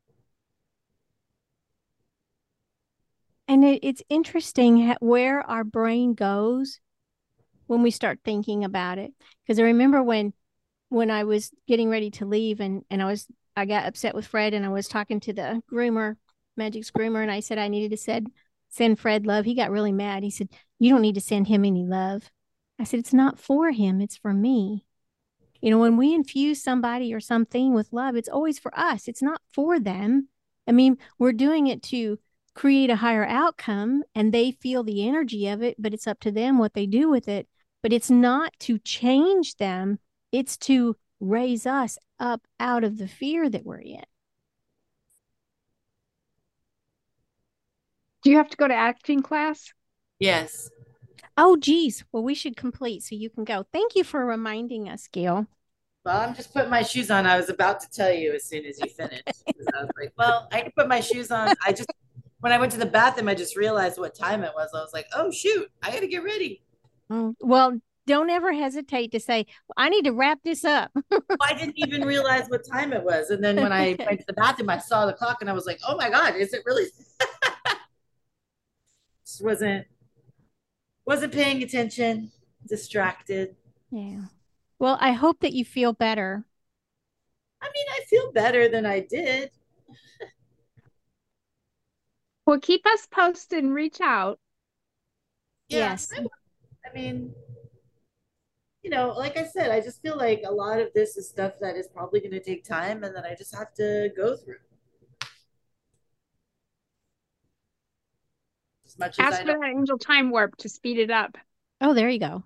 And it, it's interesting where our brain goes when we start thinking about it. Because I remember when when I was getting ready to leave and and I was I got upset with Fred and I was talking to the groomer, Magic's groomer, and I said I needed to send send Fred love. He got really mad. He said, you don't need to send him any love. I said, it's not for him, it's for me. You know, when we infuse somebody or something with love, it's always for us. It's not for them. I mean, we're doing it to create a higher outcome and they feel the energy of it, but it's up to them what they do with it. But it's not to change them, it's to raise us up out of the fear that we're in. Do you have to go to acting class? Yes. Oh, geez. Well, we should complete so you can go. Thank you for reminding us, Gail. Well, I'm just putting my shoes on. I was about to tell you as soon as you finished. I was like, well, I can put my shoes on. I just, when I went to the bathroom, I just realized what time it was. I was like, oh, shoot, I got to get ready. Oh, well, don't ever hesitate to say, well, I need to wrap this up. I didn't even realize what time it was. And then when I went to the bathroom, I saw the clock and I was like, oh my God, is it really? Just wasn't, wasn't paying attention, distracted. Yeah. Well, I hope that you feel better. I mean, I feel better than I did. Well, keep us posted and reach out. Yeah, Yes. I, I mean, you know, like I said, I just feel like a lot of this is stuff that is probably going to take time and that I just have to go through. As much as Ask I for don't. that angel time warp to speed it up. Oh, there you go.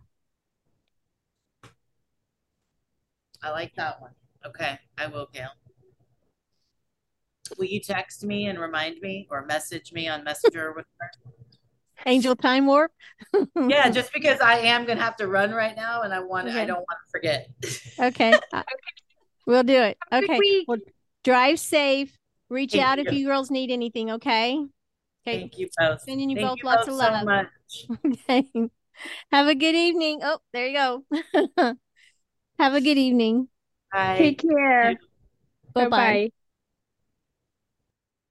I like that one. Okay, I will, Gail. Will you text me and remind me or message me on Messenger with her? Angel time warp. Yeah, just because I am gonna have to run right now and I want Okay. I don't want to forget. Okay. Uh, we'll do it. Have a good Okay. week. Well, drive safe. Reach Thank out if you. you girls need anything, okay? Okay. Thank you both. Sending you Thank both you lots both of so love. much. Okay. Have a good evening. Oh, there you go. Have a good evening. Bye. Take care. Bye-bye. Bye-bye.